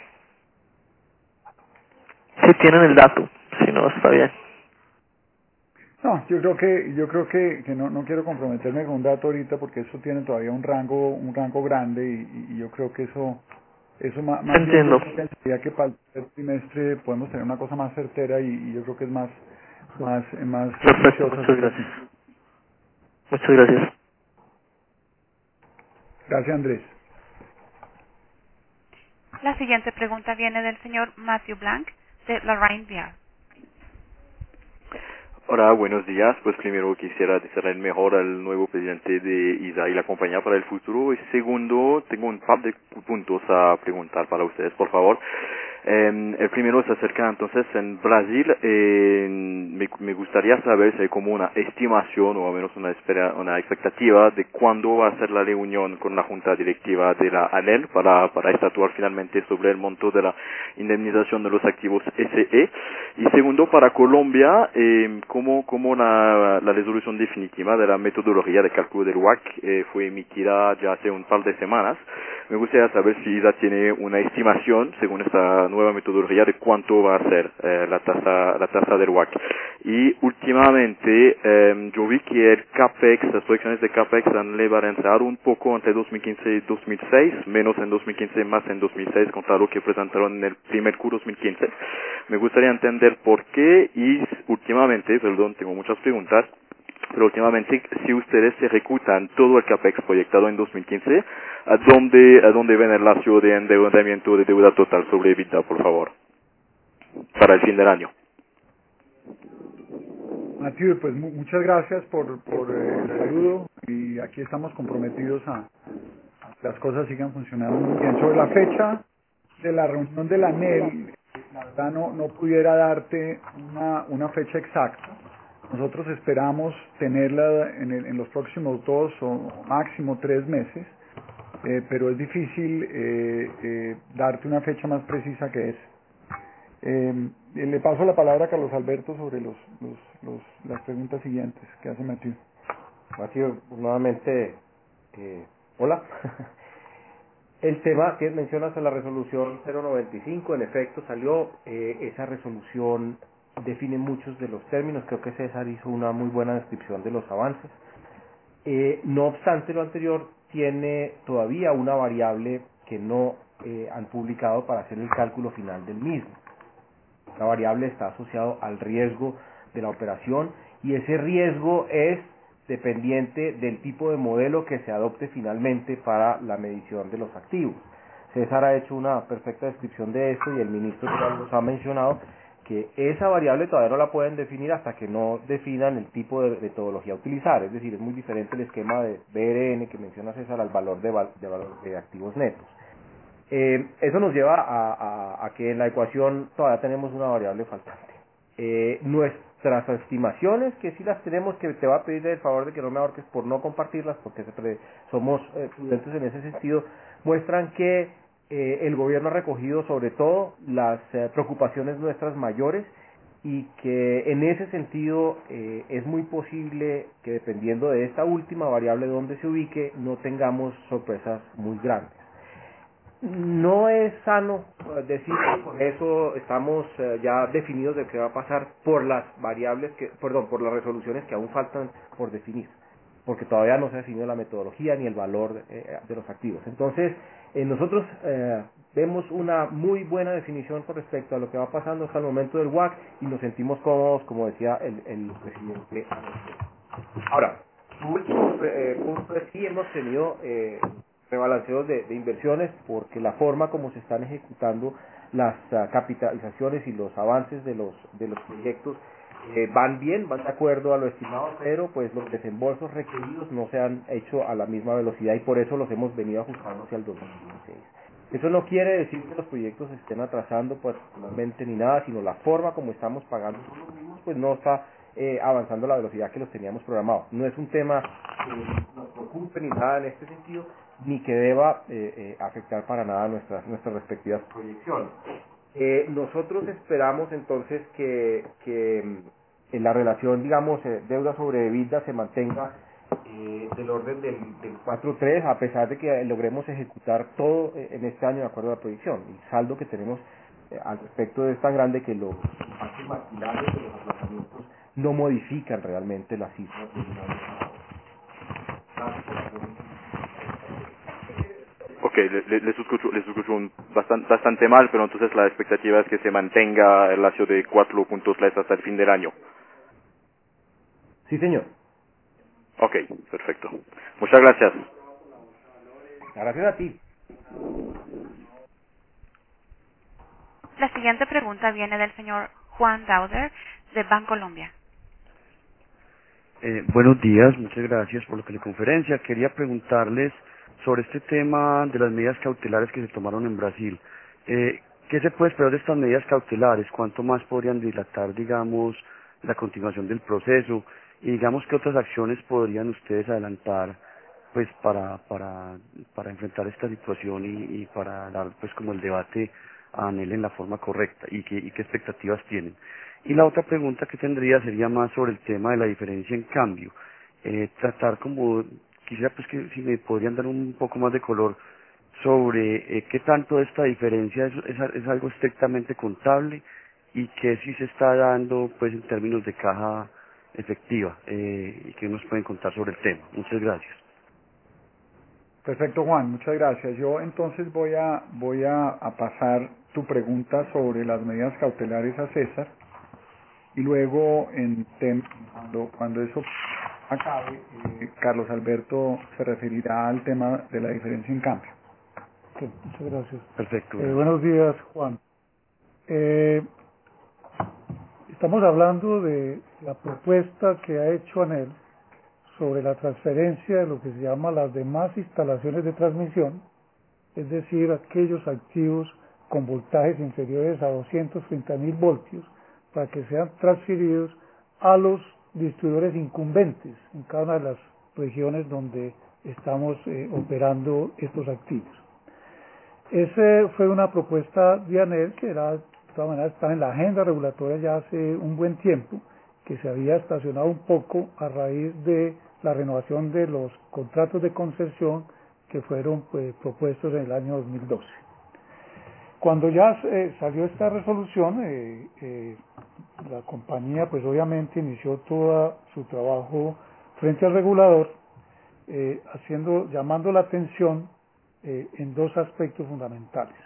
S7: Si tienen el dato, si no está bien.
S4: No, yo creo que yo creo que, que no, no quiero comprometerme con un dato ahorita porque eso tiene todavía un rango un rango grande y, y yo creo que eso eso más, más bien
S7: Entiendo.
S4: yo pensaría que para el tercer trimestre podemos tener una cosa más certera y, y yo creo que es más más más
S7: Perfecto,
S4: juicioso
S7: muchas
S4: hacerlo
S7: gracias.
S4: así.
S7: Muchas gracias.
S4: Gracias, Andrés.
S1: La siguiente pregunta viene del señor Matthew Blanc de Lorraine Vial.
S8: Hola, buenos días. Pues primero quisiera desearle el mejor al nuevo presidente de I S A y la compañía para el futuro. Y segundo, tengo un par de puntos a preguntar para ustedes, por favor. Eh, el primero se acerca entonces en Brasil. Eh, me, me gustaría saber si hay como una estimación o al menos una, espera, una expectativa de cuándo va a ser la reunión con la junta directiva de la ANEL para, para estatuar finalmente sobre el monto de la indemnización de los activos S E. Y segundo, para Colombia, eh, como, como la, la resolución definitiva de la metodología de cálculo del W A C eh, fue emitida ya hace un par de semanas, me gustaría saber si I S A tiene una estimación, según esta nueva metodología, de cuánto va a ser eh, la tasa la tasa del W A C. Y últimamente, eh, yo vi que el CAPEX, las proyecciones de CAPEX han rebalanceado un poco entre dos mil quince y dos mil seis, menos en dos mil quince, más en dos mil seis, contra lo que presentaron en el primer Q dos mil quince. Me gustaría entender por qué y últimamente, perdón, tengo muchas preguntas, pero últimamente, si ustedes se ejecutan todo el CAPEX proyectado en dos mil quince, ¿a dónde, a dónde ven el ratio de endeudamiento de deuda total sobre EBITDA, por favor, para el fin del año?
S4: Matthew, pues mu- muchas gracias por, por eh, el saludo y aquí estamos comprometidos a, a que las cosas sigan funcionando muy bien. Sobre la fecha de la reunión de la ANEL, la verdad no, no pudiera darte una, una fecha exacta. Nosotros esperamos tenerla en, el- en los próximos dos o máximo tres meses, eh, pero es difícil eh, eh, darte una fecha más precisa que esa. Eh, le paso la palabra a Carlos Alberto sobre los, los, los, las preguntas siguientes que hace Matthew.
S3: Matthew, nuevamente, eh, hola. El tema que mencionas en la resolución cero noventa y cinco, en efecto salió, eh, esa resolución define muchos de los términos, creo que César hizo una muy buena descripción de los avances. Eh, no obstante lo anterior, tiene todavía una variable que no eh, han publicado para hacer el cálculo final del mismo. La variable está asociado al riesgo de la operación y ese riesgo es dependiente del tipo de modelo que se adopte finalmente para la medición de los activos. César ha hecho una perfecta descripción de esto y el ministro ya nos ha mencionado que esa variable todavía no la pueden definir hasta que no definan el tipo de metodología a utilizar. Es decir, es muy diferente el esquema de B R N que menciona César al valor de, val de, valor de activos netos. Eh, eso nos lleva a, a, a que en la ecuación todavía tenemos una variable faltante. Eh, nuestras estimaciones, que sí las tenemos, que te va a pedir el favor de que no me ahorques por no compartirlas, porque somos eh, prudentes en ese sentido, muestran que eh, el gobierno ha recogido sobre todo las eh, preocupaciones nuestras mayores y que en ese sentido eh, es muy posible que dependiendo de esta última variable donde se ubique no tengamos sorpresas muy grandes. No es sano eh, decir que con eso estamos eh, ya definidos de qué va a pasar por las variables que, perdón, por las resoluciones que aún faltan por definir, porque todavía no se ha definido la metodología ni el valor de, eh, de los activos. Entonces, eh, nosotros eh, vemos una muy buena definición con respecto a lo que va pasando hasta el momento del W A C y nos sentimos cómodos, como decía el, el presidente. Ahora, su último eh, punto es sí hemos tenido eh, rebalanceos de, de inversiones porque la forma como se están ejecutando las uh, capitalizaciones y los avances de los de los proyectos eh, van bien, van de acuerdo a lo estimado, pero pues los desembolsos requeridos no se han hecho a la misma velocidad y por eso los hemos venido ajustando hacia el dos mil dieciséis. Eso no quiere decir que los proyectos se estén atrasando particularmente ni nada, sino la forma como estamos pagando los mismos, pues no está eh, avanzando a la velocidad que los teníamos programados. No es un tema que nos preocupe ni nada en este sentido, ni que deba eh, eh, afectar para nada nuestras, nuestras respectivas proyecciones. Eh, nosotros esperamos entonces que, que mm, la relación, digamos, eh, deuda sobre EBITDA se mantenga eh, del orden del, del cuatro punto tres, a pesar de que logremos ejecutar todo eh, en este año de acuerdo a la proyección. El saldo que tenemos eh, al respecto es tan grande que los impactos marginales de los aplazamientos no modifican realmente las cifras de un año a otro.
S8: Ok, le, le, les escucho, les escucho un bastante, bastante mal, pero entonces la expectativa es que se mantenga el ratio de cuatro punto tres hasta el fin del año.
S3: Sí, señor.
S8: Ok, perfecto. Muchas gracias.
S3: Gracias a ti.
S1: La siguiente pregunta viene del señor Juan Dauder de Bancolombia.
S9: Eh, buenos días, muchas gracias por la teleconferencia. Quería preguntarles sobre este tema de las medidas cautelares que se tomaron en Brasil. Eh, ¿Qué se puede esperar de estas medidas cautelares? ¿Cuánto más podrían dilatar, digamos, la continuación del proceso? Y digamos, ¿qué otras acciones podrían ustedes adelantar pues para para para enfrentar esta situación y, y para dar pues como el debate a ANEEL en la forma correcta y qué, y qué expectativas tienen? Y la otra pregunta que tendría sería más sobre el tema de la diferencia en cambio. Eh, tratar como, quisiera pues que si me podrían dar un poco más de color sobre eh, qué tanto esta diferencia es, es, es algo estrictamente contable y qué sí se está dando pues en términos de caja efectiva eh, y qué nos pueden contar sobre el tema. Muchas gracias.
S4: Perfecto, Juan, muchas gracias. Yo entonces voy a voy a, a pasar tu pregunta sobre las medidas cautelares a César y luego en tem cuando, cuando eso acabe, eh, Carlos Alberto se referirá al tema de la diferencia en cambio.
S6: Okay, muchas gracias.
S9: Perfecto.
S6: Eh,
S9: Gracias.
S6: buenos días, Juan. Eh, estamos hablando de la propuesta que ha hecho ANEEL sobre la transferencia de lo que se llama las demás instalaciones de transmisión, es decir, aquellos activos con voltajes inferiores a doscientos treinta mil voltios, para que sean transferidos a los distribuidores incumbentes en cada una de las regiones donde estamos eh, operando estos activos. Esa fue una propuesta de ANEEL que era, de todas maneras está en la agenda regulatoria ya hace un buen tiempo, que se había estacionado un poco a raíz de la renovación de los contratos de concesión que fueron pues, propuestos en el año dos mil doce. Cuando ya eh, salió esta resolución, eh, eh, la compañía pues obviamente inició todo su trabajo frente al regulador, eh, haciendo, llamando la atención eh, en dos aspectos fundamentales.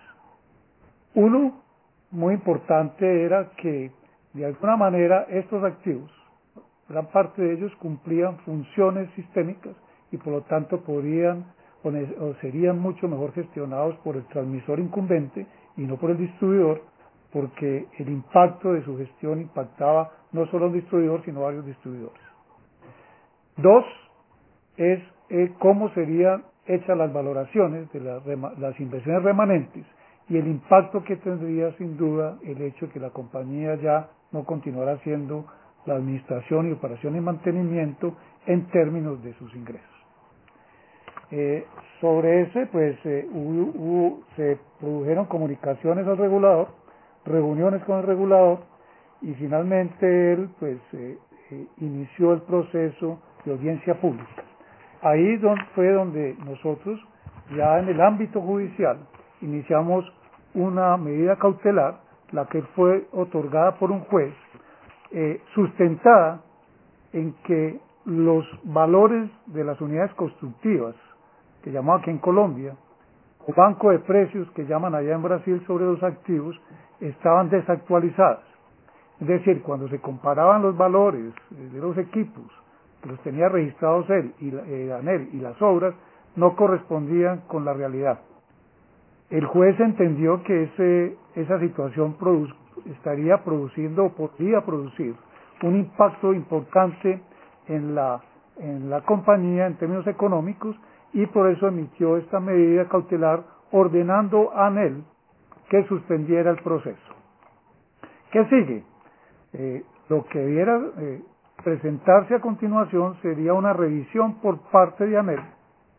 S6: Uno, muy importante, era que de alguna manera estos activos, gran parte de ellos cumplían funciones sistémicas y por lo tanto podrían o, o serían mucho mejor gestionados por el transmisor incumbente y no por el distribuidor, porque el impacto de su gestión impactaba no solo a un distribuidor, sino a varios distribuidores. Dos, es eh, cómo serían hechas las valoraciones de las, las inversiones remanentes y el impacto que tendría sin duda el hecho de que la compañía ya no continuara haciendo la administración y operación y mantenimiento en términos de sus ingresos. Eh, sobre ese, pues eh, hubo, hubo, se produjeron comunicaciones al regulador, reuniones con el regulador y finalmente él pues eh, eh, inició el proceso de audiencia pública. Ahí don, fue donde nosotros, ya en el ámbito judicial, iniciamos una medida cautelar, la que fue otorgada por un juez, eh, sustentada en que los valores de las unidades constructivas, que llamamos aquí en Colombia, o banco de precios que llaman allá en Brasil sobre los activos, estaban desactualizadas. Es decir, cuando se comparaban los valores de los equipos, que los tenía registrados él y eh, ANEEL y las obras, no correspondían con la realidad. El juez entendió que ese, esa situación produ- estaría produciendo o podría producir un impacto importante en la, en la compañía en términos económicos y por eso emitió esta medida cautelar ordenando a ANEEL que suspendiera el proceso. ¿Qué sigue? Eh, lo que debiera eh, presentarse a continuación sería una revisión por parte de ANEEL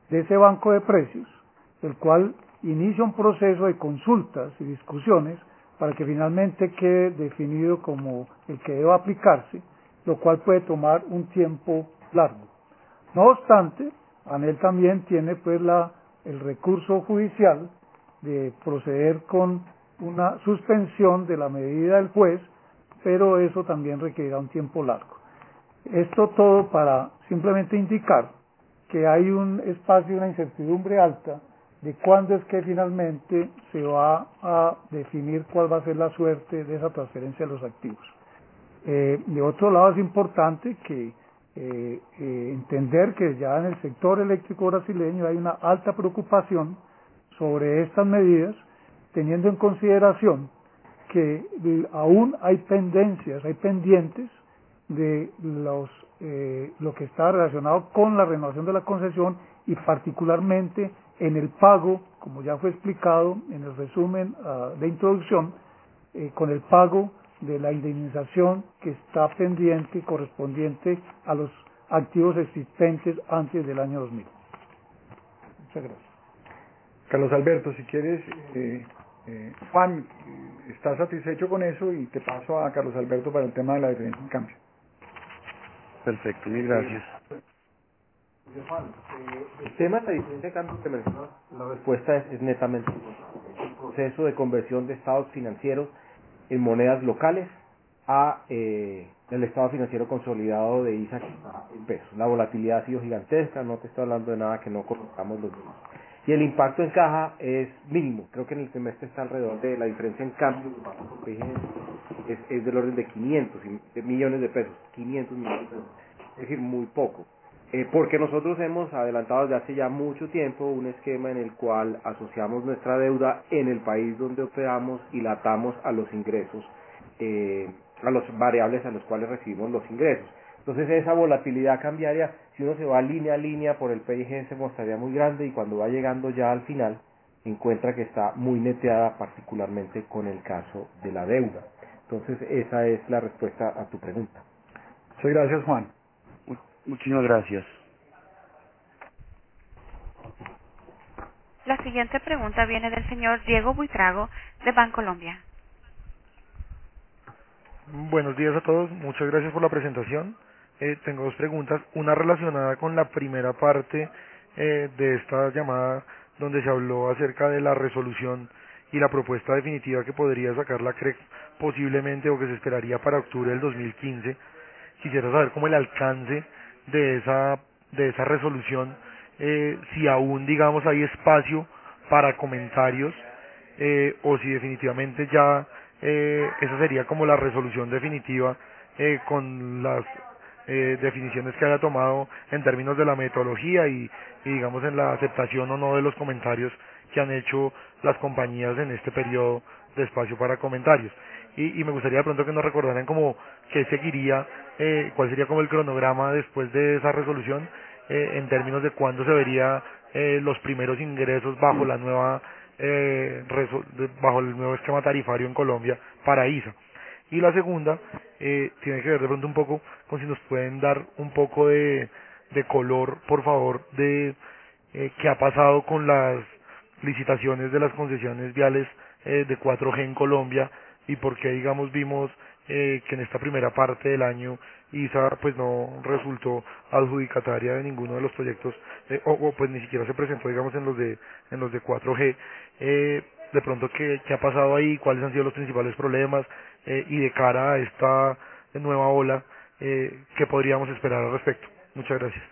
S6: de ese banco de precios, el cual inicia un proceso de consultas y discusiones para que finalmente quede definido como el que deba aplicarse, lo cual puede tomar un tiempo largo. No obstante, ANEEL también tiene pues la, el recurso judicial de proceder con una suspensión de la medida del juez, pero eso también requerirá un tiempo largo. Esto todo para simplemente indicar que hay un espacio, una incertidumbre alta de cuándo es que finalmente se va a definir cuál va a ser la suerte de esa transferencia de los activos. Eh, de otro lado es importante que eh, eh, entender que ya en el sector eléctrico brasileño hay una alta preocupación sobre estas medidas, teniendo en consideración que aún hay pendencias, hay pendientes de los, eh, lo que está relacionado con la renovación de la concesión y particularmente en el pago, como ya fue explicado en el resumen uh, de introducción, eh, con el pago de la indemnización que está pendiente correspondiente a los activos existentes antes del año dos mil. Muchas gracias.
S4: Carlos Alberto, si quieres, eh, eh, Juan, ¿estás satisfecho con eso? Y te paso a Carlos Alberto para el tema de la diferencia en cambio.
S9: Perfecto, mil gracias.
S3: Juan, eh, el tema de la diferencia de cambio que mencionas, la respuesta es, es netamente el proceso de conversión de estados financieros en monedas locales a eh, el estado financiero consolidado de I S A que está en pesos. La volatilidad ha sido gigantesca, no te estoy hablando de nada que no conozcamos los demás. Y el impacto en caja es mínimo, creo que en el semestre está alrededor de la diferencia en cambio es, es del orden de quinientos millones de pesos, quinientos millones de pesos, es decir, muy poco. Eh, porque nosotros hemos adelantado desde hace ya mucho tiempo un esquema en el cual asociamos nuestra deuda en el país donde operamos y la atamos a los ingresos, eh, a los variables a los cuales recibimos los ingresos. Entonces esa volatilidad cambiaria, si uno se va línea a línea por el P I G, se mostraría muy grande y cuando va llegando ya al final, encuentra que está muy neteada, particularmente con el caso de la deuda. Entonces esa es la respuesta a tu pregunta.
S4: Muchas gracias, Juan.
S9: Muchísimas gracias.
S1: La siguiente pregunta viene del señor Diego Buitrago, de Bancolombia.
S10: Buenos días a todos, muchas gracias por la presentación. Eh, tengo dos preguntas, una relacionada con la primera parte eh, de esta llamada, donde se habló acerca de la resolución y la propuesta definitiva que podría sacar la C R E C posiblemente o que se esperaría para octubre del dos mil quince. Quisiera saber cómo el alcance de esa de esa resolución, eh, si aún digamos hay espacio para comentarios eh, o si definitivamente ya eh, esa sería como la resolución definitiva eh, con las eh, definiciones que haya tomado en términos de la metodología y, y digamos en la aceptación o no de los comentarios que han hecho las compañías en este periodo de espacio para comentarios. Y, y me gustaría de pronto que nos recordaran como qué seguiría, eh, cuál sería como el cronograma después de esa resolución eh, en términos de cuándo se vería eh, los primeros ingresos bajo la nueva eh, resol- de, bajo el nuevo esquema tarifario en Colombia para I S A. Y la segunda eh, tiene que ver de pronto un poco con si nos pueden dar un poco de, de color, por favor, de eh, qué ha pasado con las licitaciones de las concesiones viales eh, de cuatro G en Colombia y por qué digamos vimos eh, que en esta primera parte del año I S A pues no resultó adjudicataria de ninguno de los proyectos eh, o, o pues ni siquiera se presentó digamos en los de en los de cuatro G. Eh, de pronto qué, qué ha pasado ahí, cuáles han sido los principales problemas eh, y de cara a esta nueva ola eh, qué podríamos esperar al respecto. Muchas gracias.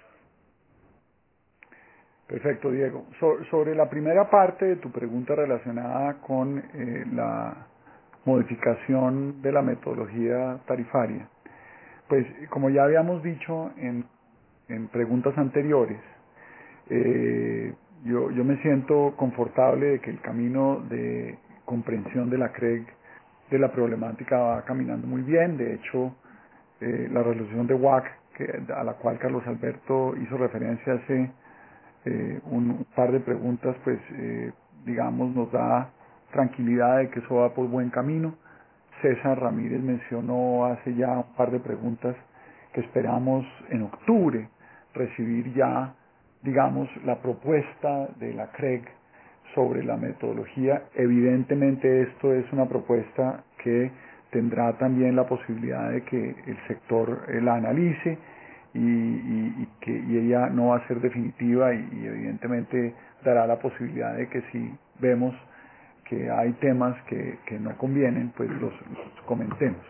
S4: Perfecto, Diego. So, sobre la primera parte de tu pregunta relacionada con eh, la modificación de la metodología tarifaria, pues como ya habíamos dicho en, en preguntas anteriores, eh, yo, yo me siento confortable de que el camino de comprensión de la C R E C de la problemática va caminando muy bien. De hecho, eh, la resolución de W A C, que, a la cual Carlos Alberto hizo referencia hace Eh, un, un par de preguntas, pues eh, digamos nos da tranquilidad de que eso va por buen camino. César Ramírez mencionó hace ya un par de preguntas que esperamos en octubre recibir ya digamos, la propuesta de la C R E G sobre la metodología. Evidentemente esto es una propuesta que tendrá también la posibilidad de que el sector eh, la analice y, y, y que y ella no va a ser definitiva y, y evidentemente dará la posibilidad de que si vemos que hay temas que, que no convienen, pues los, los comentemos.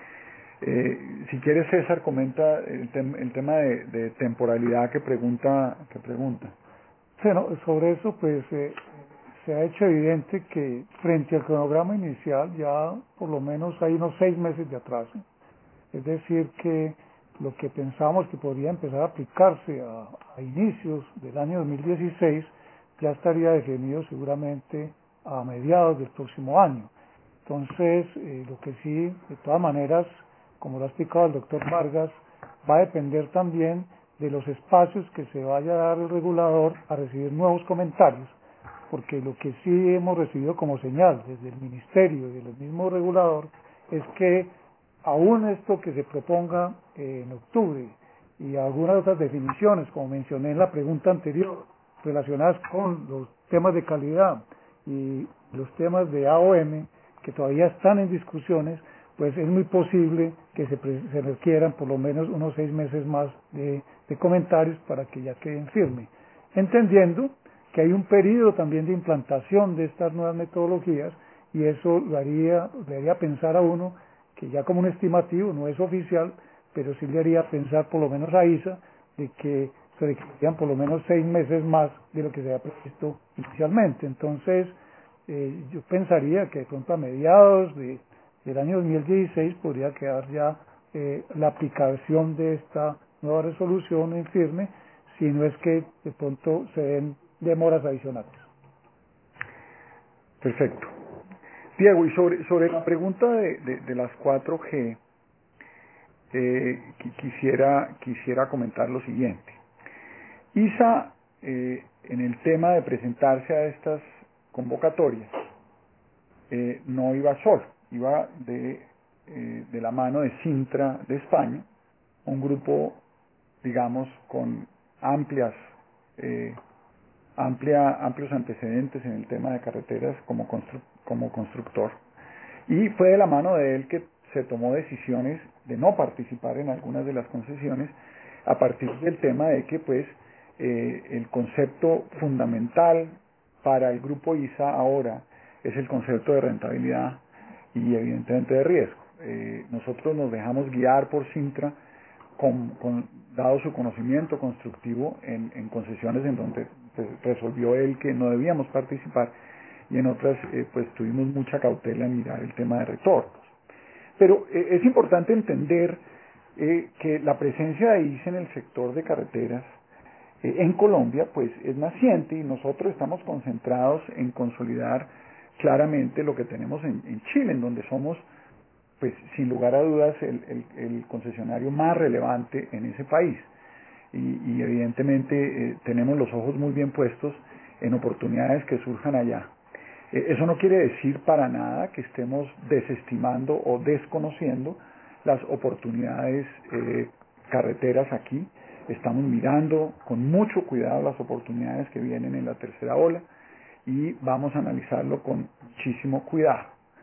S4: Eh, si quieres, César, comenta el, tem el tema de, de temporalidad que pregunta. Que pregunta.
S6: Sí, no, sobre eso, pues eh, se ha hecho evidente que frente al cronograma inicial ya por lo menos hay unos seis meses de atraso. Es decir, que lo que pensábamos que podría empezar a aplicarse a, a inicios del año dos mil dieciséis ya estaría definido seguramente a mediados del próximo año. Entonces, eh, lo que sí, de todas maneras, como lo ha explicado el doctor Vargas, va a depender también de los espacios que se vaya a dar el regulador a recibir nuevos comentarios, porque lo que sí hemos recibido como señal desde el Ministerio y del mismo regulador es que aún esto que se proponga eh, en octubre y algunas otras definiciones, como mencioné en la pregunta anterior, relacionadas con los temas de calidad y los temas de A O M, que todavía están en discusiones, pues es muy posible que se, se requieran por lo menos unos seis meses más de, de comentarios para que ya queden firmes, entendiendo que hay un periodo también de implantación de estas nuevas metodologías y eso lo haría, le haría pensar a uno que ya como un estimativo, no es oficial, pero sí le haría pensar por lo menos a I S A de que se requerirían por lo menos seis meses más de lo que se había previsto inicialmente. Entonces, eh, yo pensaría que de pronto a mediados de, del año dos mil dieciséis podría quedar ya eh, la aplicación de esta nueva resolución en firme, si no es que de pronto se den demoras adicionales.
S4: Perfecto. Diego, y sobre, sobre la pregunta de, de, de las cuatro G, eh, quisiera, quisiera comentar lo siguiente. I S A, eh, en el tema de presentarse a estas convocatorias, eh, no iba solo, iba de, eh, de la mano de Cintra de España, un grupo, digamos, con amplias, eh, amplia, amplios antecedentes en el tema de carreteras como, constru como constructor, y fue de la mano de él que se tomó decisiones de no participar en algunas de las concesiones a partir del tema de que pues eh, el concepto fundamental para el grupo I S A ahora es el concepto de rentabilidad y evidentemente de riesgo. Eh, nosotros nos dejamos guiar por Cintra con, con, dado su conocimiento constructivo en, en concesiones en donde pues, resolvió él que no debíamos participar y en otras eh, pues tuvimos mucha cautela en mirar el tema de retornos. Pero eh, es importante entender eh, que la presencia de I S A en el sector de carreteras eh, en Colombia pues es naciente y nosotros estamos concentrados en consolidar claramente lo que tenemos en, en Chile, en donde somos pues sin lugar a dudas el, el, el concesionario más relevante en ese país y, y evidentemente eh, tenemos los ojos muy bien puestos en oportunidades que surjan allá. Eh, eso no quiere decir para nada que estemos desestimando o desconociendo las oportunidades eh, carreteras aquí. Estamos mirando con mucho cuidado las oportunidades que vienen en la tercera ola y vamos a analizarlo con muchísimo cuidado.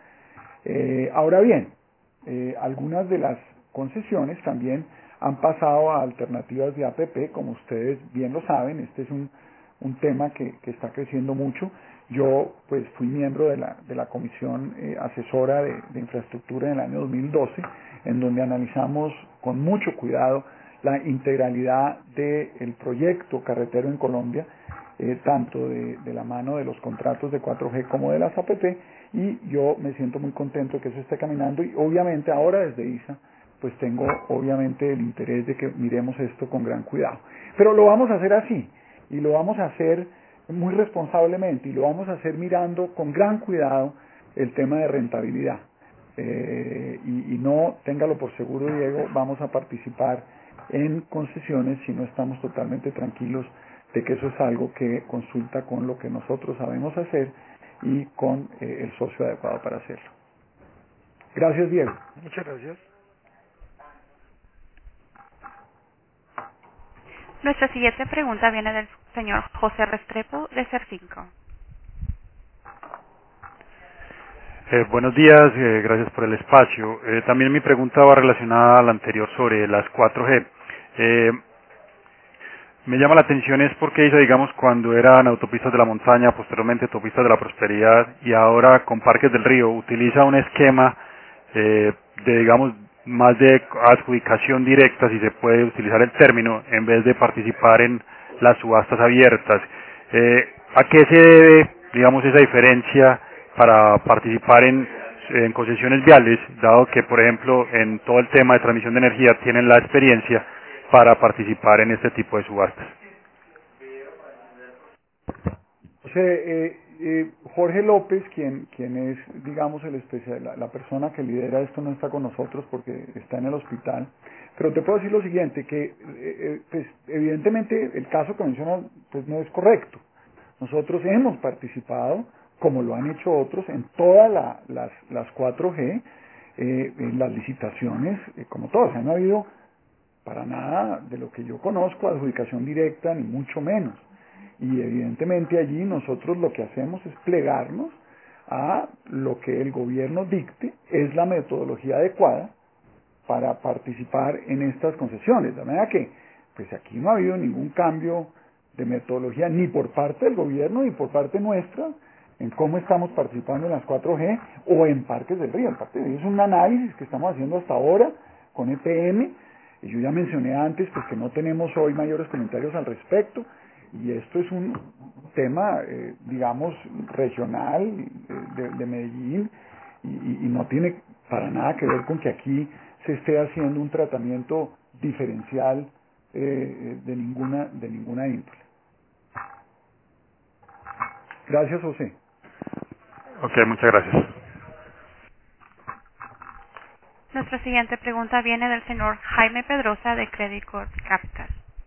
S4: Eh, ahora bien, eh, algunas de las concesiones también han pasado a alternativas de A P P, como ustedes bien lo saben, este es un, un tema que, que está creciendo mucho. Yo pues fui miembro de la, de la Comisión eh, Asesora de, de Infraestructura en el año dos mil doce, en donde analizamos con mucho cuidado la integralidad del proyecto carretero en Colombia, eh, tanto de, de la mano de los contratos de cuatro G como de las A P P, y yo me siento muy contento de que eso esté caminando y obviamente ahora desde I S A pues tengo obviamente el interés de que miremos esto con gran cuidado. Pero lo vamos a hacer así y lo vamos a hacer muy responsablemente y lo vamos a hacer mirando con gran cuidado el tema de rentabilidad. Eh, y, y no, téngalo por seguro, Diego, vamos a participar en concesiones si no estamos totalmente tranquilos de que eso es algo que consulta con lo que nosotros sabemos hacer y con eh, el socio adecuado para hacerlo. Gracias, Diego.
S10: Muchas gracias.
S1: Nuestra siguiente pregunta viene del señor José Restrepo de Cercinco.
S11: Eh, buenos días, eh, gracias por el espacio. Eh, también mi pregunta va relacionada a la anterior sobre las cuatro G. Eh, me llama la atención es porque hizo, digamos, cuando eran autopistas de la montaña, posteriormente autopistas de la prosperidad y ahora con Parques del Río, utiliza un esquema eh, de, digamos, más de adjudicación directa, si se puede utilizar el término, en vez de participar en las subastas abiertas. Eh, ¿A qué se debe, digamos, esa diferencia para participar en, en concesiones viales, dado que, por ejemplo, en todo el tema de transmisión de energía tienen la experiencia para participar en este tipo de subastas?
S4: O sea, eh, eh, Jorge López, quien, quien es, digamos, el especial, la, la persona que lidera esto no está con nosotros porque está en el hospital, pero te puedo decir lo siguiente, que eh, eh, pues, evidentemente el caso que mencionas pues, no es correcto. Nosotros hemos participado, como lo han hecho otros, en todas la, las, las cuatro G, eh, en las licitaciones, eh, como todas, han habido para nada, de lo que yo conozco, adjudicación directa, ni mucho menos. Y evidentemente allí nosotros lo que hacemos es plegarnos a lo que el gobierno dicte es la metodología adecuada para participar en estas concesiones. De manera que, pues aquí no ha habido ningún cambio de metodología ni por parte del gobierno ni por parte nuestra en cómo estamos participando en las cuatro G o en Parques del Río. El Parque del Río es un análisis que estamos haciendo hasta ahora con E P M. Y yo ya mencioné antes pues, que no tenemos hoy mayores comentarios al respecto, y esto es un tema, eh, digamos, regional eh, de, de Medellín, y, y no tiene para nada que ver con que aquí se esté haciendo un tratamiento diferencial eh, de ninguna, de ninguna índole. Gracias, José.
S11: Ok, muchas gracias.
S1: Nuestra siguiente pregunta viene del señor Jaime Pedrosa de Credit Corp Capital.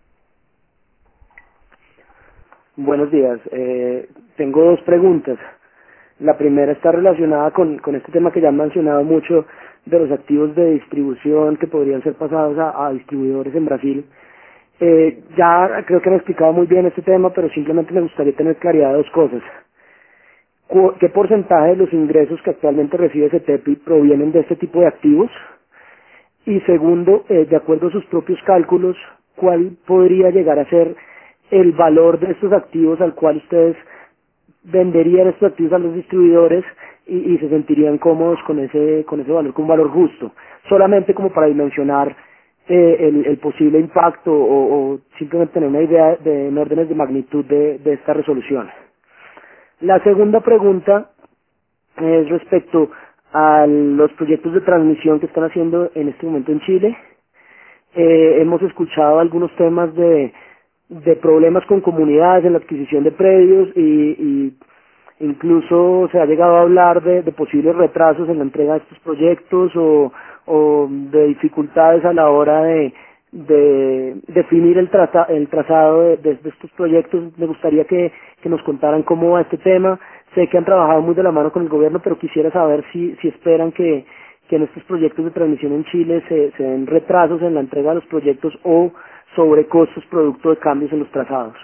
S12: Buenos días. Eh, tengo dos preguntas. La primera está relacionada con, con este tema que ya han mencionado mucho de los activos de distribución que podrían ser pasados a, a distribuidores en Brasil. Eh, ya creo que han explicado muy bien este tema, pero simplemente me gustaría tener claridad de dos cosas. ¿Qué porcentaje de los ingresos que actualmente recibe CETEPI provienen de este tipo de activos? Y segundo, eh, de acuerdo a sus propios cálculos, ¿cuál podría llegar a ser el valor de estos activos al cual ustedes venderían estos activos a los distribuidores y, y se sentirían cómodos con ese, con ese valor, con un valor justo? Solamente como para dimensionar eh, el, el posible impacto o, o simplemente tener una idea de, en órdenes de magnitud de, de esta resolución. La segunda pregunta es respecto a los proyectos de transmisión que están haciendo en este momento en Chile. Eh, hemos escuchado algunos temas de, de problemas con comunidades en la adquisición de predios y, y incluso se ha llegado a hablar de, de posibles retrasos en la entrega de estos proyectos o, o de dificultades a la hora de, de definir el, traza, el trazado de, de, de estos proyectos. Me gustaría que, que nos contaran cómo va este tema. Sé que han trabajado muy de la mano con el gobierno, pero quisiera saber si, si esperan que, que en estos proyectos de transmisión en Chile se, se den retrasos en la entrega de los proyectos o sobrecostos producto de cambios en los trazados.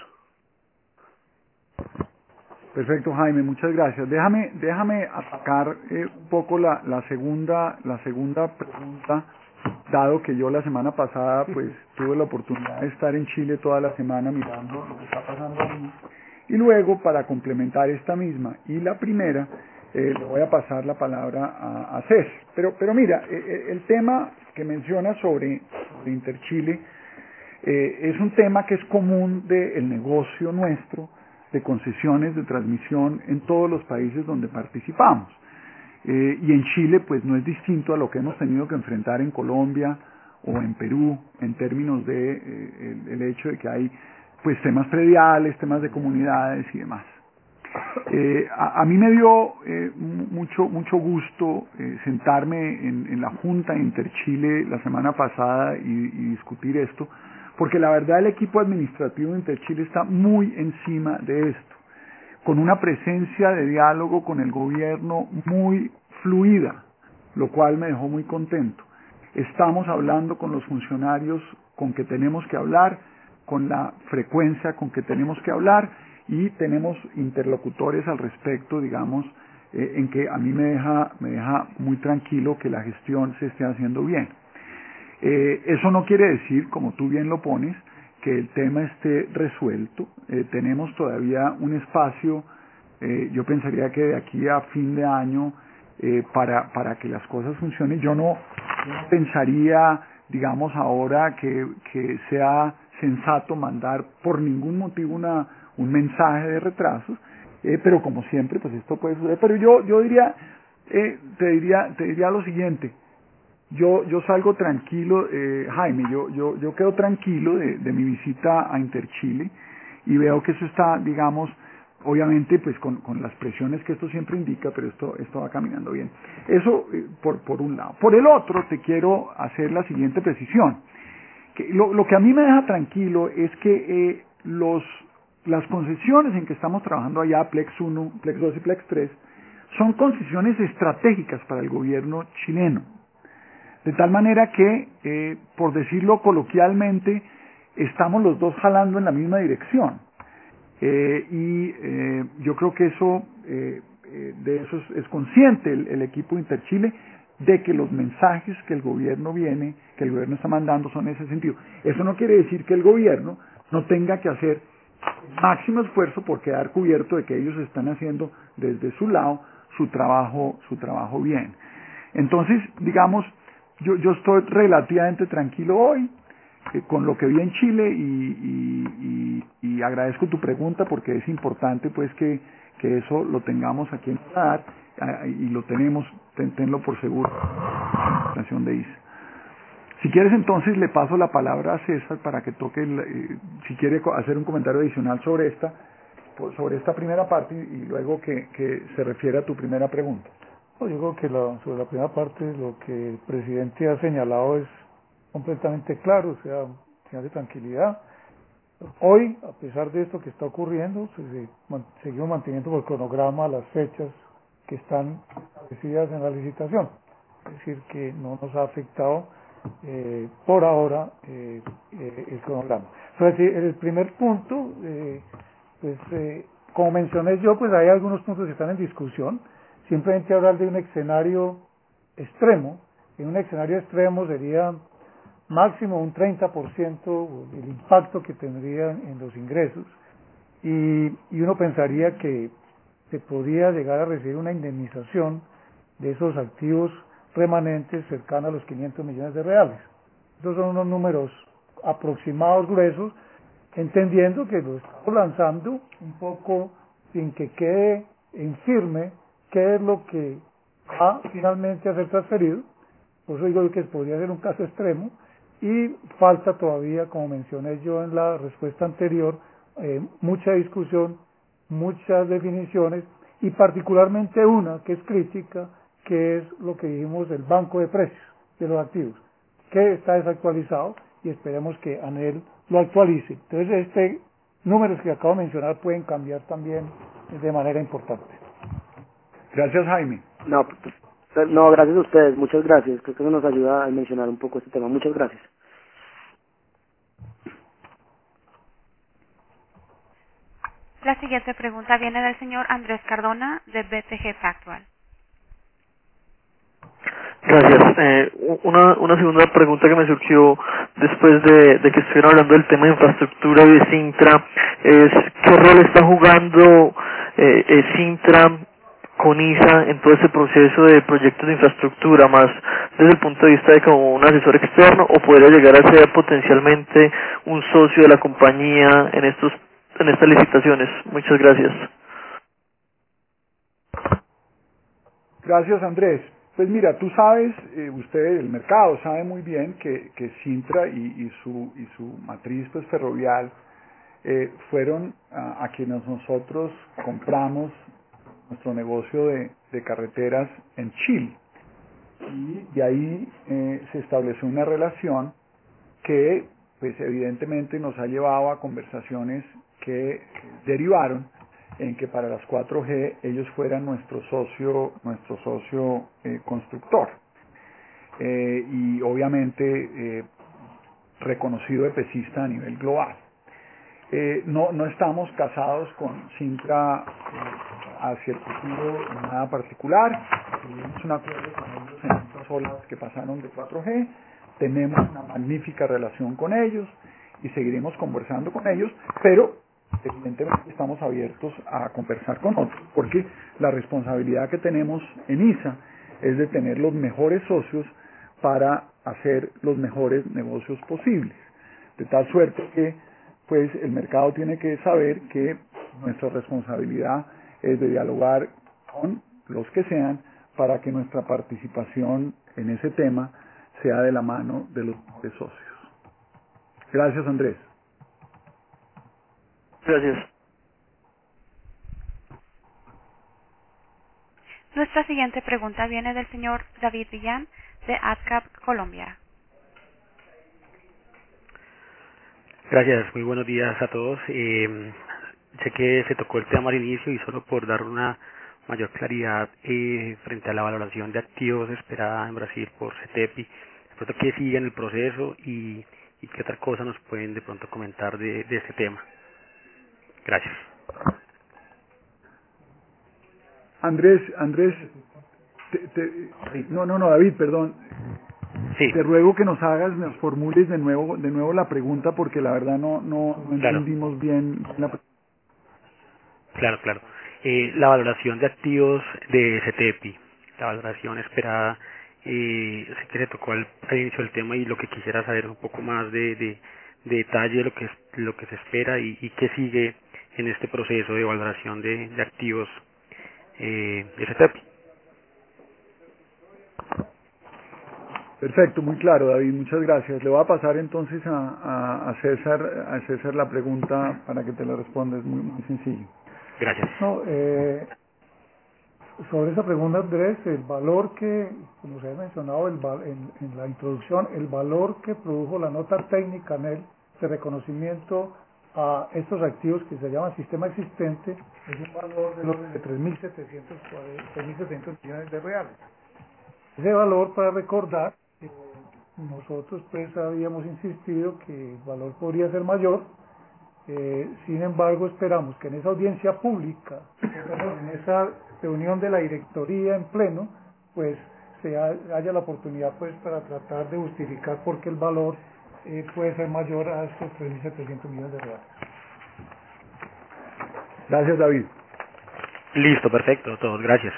S4: Perfecto, Jaime, muchas gracias. Déjame, déjame atacar eh, un poco la, la segunda, la segunda pregunta, dado que yo la semana pasada pues tuve la oportunidad de estar en Chile toda la semana mirando lo que está pasando allí. Y luego, para complementar esta misma y la primera, eh, le voy a pasar la palabra a, a César. Pero, pero mira, eh, el tema que menciona sobre, sobre Interchile eh, es un tema que es común del negocio nuestro de concesiones de transmisión en todos los países donde participamos. Eh, y en Chile, pues no es distinto a lo que hemos tenido que enfrentar en Colombia o en Perú, en términos de eh, el, el hecho de que hay pues temas prediales, temas de comunidades y demás. Eh, a, a mí me dio eh, mucho mucho gusto eh, sentarme en, en la Junta Interchile la semana pasada y, y discutir esto, porque la verdad el equipo administrativo de Interchile está muy encima de esto, con una presencia de diálogo con el gobierno muy fluida, lo cual me dejó muy contento. Estamos hablando con los funcionarios con que tenemos que hablar, con la frecuencia con que tenemos que hablar y tenemos interlocutores al respecto, digamos, eh, en que a mí me deja, me deja muy tranquilo que la gestión se esté haciendo bien. Eh, eso no quiere decir, como tú bien lo pones, que el tema esté resuelto. Eh, tenemos todavía un espacio, eh, yo pensaría que de aquí a fin de año, eh, para, para que las cosas funcionen. Yo no, yo no pensaría, digamos, ahora que, que sea sensato mandar por ningún motivo una, un mensaje de retrasos, eh, pero como siempre, pues esto puede suceder. Pero yo, yo diría, eh, te diría, te diría lo siguiente. Yo, yo salgo tranquilo, eh, Jaime, yo, yo, yo quedo tranquilo de, de mi visita a Interchile y veo que eso está, digamos, obviamente pues con, con las presiones que esto siempre indica, pero esto, esto va caminando bien. Eso eh, por, por un lado. Por el otro, te quiero hacer la siguiente precisión. Que lo, lo que a mí me deja tranquilo es que eh, los, las concesiones en que estamos trabajando allá, Plex uno, Plex dos y Plex tres, son concesiones estratégicas para el gobierno chileno. De tal manera que, eh, por decirlo coloquialmente, estamos los dos jalando en la misma dirección. Eh, y eh, yo creo que eso, eh, eh, de eso es, es consciente el, el equipo Interchile, de que los mensajes que el gobierno viene, que el gobierno está mandando son en ese sentido. Eso no quiere decir que el gobierno no tenga que hacer máximo esfuerzo por quedar cubierto de que ellos están haciendo desde su lado su trabajo, su trabajo bien. Entonces, digamos, Yo, yo estoy relativamente tranquilo hoy eh, con lo que vi en Chile y, y, y, y agradezco tu pregunta porque es importante pues que, que eso lo tengamos aquí en el radar eh, y lo tenemos, ten, tenlo por seguro, la nación de I S A. Si quieres entonces le paso la palabra a César para que toque, el, eh, si quiere hacer un comentario adicional sobre esta, sobre esta primera parte y, y luego que, que se refiere a tu primera pregunta.
S6: Yo creo que la, sobre la primera parte lo que el presidente ha señalado es completamente claro, o sea, señal de tranquilidad. Hoy, a pesar de esto que está ocurriendo, se, se, man, seguimos manteniendo por cronograma las fechas que están establecidas en la licitación. Es decir, que no nos ha afectado eh, por ahora eh, eh, el cronograma. Entonces, el primer punto, eh, pues, eh, como mencioné yo, pues hay algunos puntos que están en discusión. Simplemente hablar de un escenario extremo. En un escenario extremo sería máximo un treinta por ciento el impacto que tendría en los ingresos y, y uno pensaría que se podría llegar a recibir una indemnización de esos activos remanentes cercanos a los quinientos millones de reales. Estos son unos números aproximados gruesos, entendiendo que lo estamos lanzando un poco sin que quede en firme qué es lo que va finalmente a ser transferido. Por eso digo que podría ser un caso extremo y falta todavía, como mencioné yo en la respuesta anterior, eh, mucha discusión, muchas definiciones y particularmente una que es crítica, que es lo que dijimos del banco de precios de los activos, que está desactualizado y esperemos que ANEEL lo actualice. Entonces, este números que acabo de mencionar pueden cambiar también de manera importante.
S4: Gracias, Jaime.
S12: No, pues, no, gracias a ustedes, muchas gracias. Creo que eso nos ayuda a mencionar un poco este tema. Muchas gracias.
S1: La siguiente pregunta viene del señor Andrés Cardona de B T G Pactual.
S7: Gracias. Eh, una, una segunda pregunta que me surgió después de, de que estuvieron hablando del tema de infraestructura y de Cintra es qué rol está jugando eh, eh, Cintra con I S A en todo ese proceso de proyectos de infraestructura, más desde el punto de vista de como un asesor externo o podría llegar a ser potencialmente un socio de la compañía en estos en estas licitaciones. Muchas gracias.
S4: Gracias, Andrés. Pues mira, tú sabes, eh, usted, el mercado sabe muy bien que, que Cintra y, y, su, y su matriz pues, ferrovial eh, fueron a, a quienes nosotros compramos nuestro negocio de, de carreteras en Chile. Y de ahí eh, se estableció una relación que pues evidentemente nos ha llevado a conversaciones que derivaron en que para las cuatro G ellos fueran nuestro socio, nuestro socio eh, constructor. Eh, y obviamente eh, reconocido EPCista a nivel global. eh, no, no estamos casados con Cintra eh, hacia el futuro en nada particular. Tuvimos un acuerdo con ellos en estas olas que pasaron de cuatro G, tenemos una magnífica relación con ellos y seguiremos conversando con ellos, pero evidentemente estamos abiertos a conversar con otros, porque la responsabilidad que tenemos en I S A es de tener los mejores socios para hacer los mejores negocios posibles, de tal suerte que pues el mercado tiene que saber que nuestra responsabilidad es de dialogar con los que sean para que nuestra participación en ese tema sea de la mano de los mejores socios. Gracias, Andrés.
S7: Gracias.
S1: Nuestra siguiente pregunta viene del señor David Villán de AdCap Colombia.
S13: Gracias, muy buenos días a todos. Eh, sé que se tocó el tema al inicio y solo por dar una mayor claridad eh, frente a la valoración de activos esperada en Brasil por CETEPI, de pronto qué sigue en el proceso y, y qué otra cosa nos pueden de pronto comentar de, de este tema. Gracias.
S4: Andrés, Andrés, te, te, no, no, no, David, perdón.
S13: Sí.
S4: Te ruego que nos hagas, nos formules de nuevo, de nuevo la pregunta porque la verdad no, no, no
S13: Claro.
S4: entendimos bien la pregunta.
S13: Claro, claro. Eh, la valoración de activos de CETEPI, la valoración esperada, eh, sé que se tocó al, al inicio del tema y lo que quisiera saber es un poco más de, de, de detalle de lo que, lo que se espera y, y qué sigue en este proceso de valoración de, de activos eh, de CETEPI.
S4: Perfecto, muy claro, David, muchas gracias. Le voy a pasar entonces a, a, a César, a César la pregunta para que te la responda, es muy, muy sencillo.
S13: Gracias.
S6: No, eh, sobre esa pregunta, Andrés, el valor que, como se ha mencionado el, en, en la introducción, el valor que produjo la nota técnica en él de reconocimiento a estos activos que se llaman sistema existente es un valor del orden de tres mil setecientos millones de reales. Ese valor, para recordar, eh, nosotros pues habíamos insistido que el valor podría ser mayor, eh, sin embargo esperamos que en esa audiencia pública, en esa reunión de la directoría en pleno, pues se ha, haya la oportunidad pues para tratar de justificar por qué el valor eh, puede ser mayor a estos tres mil setecientos millones de reales.
S4: Gracias, David.
S13: Listo, perfecto, todos, gracias.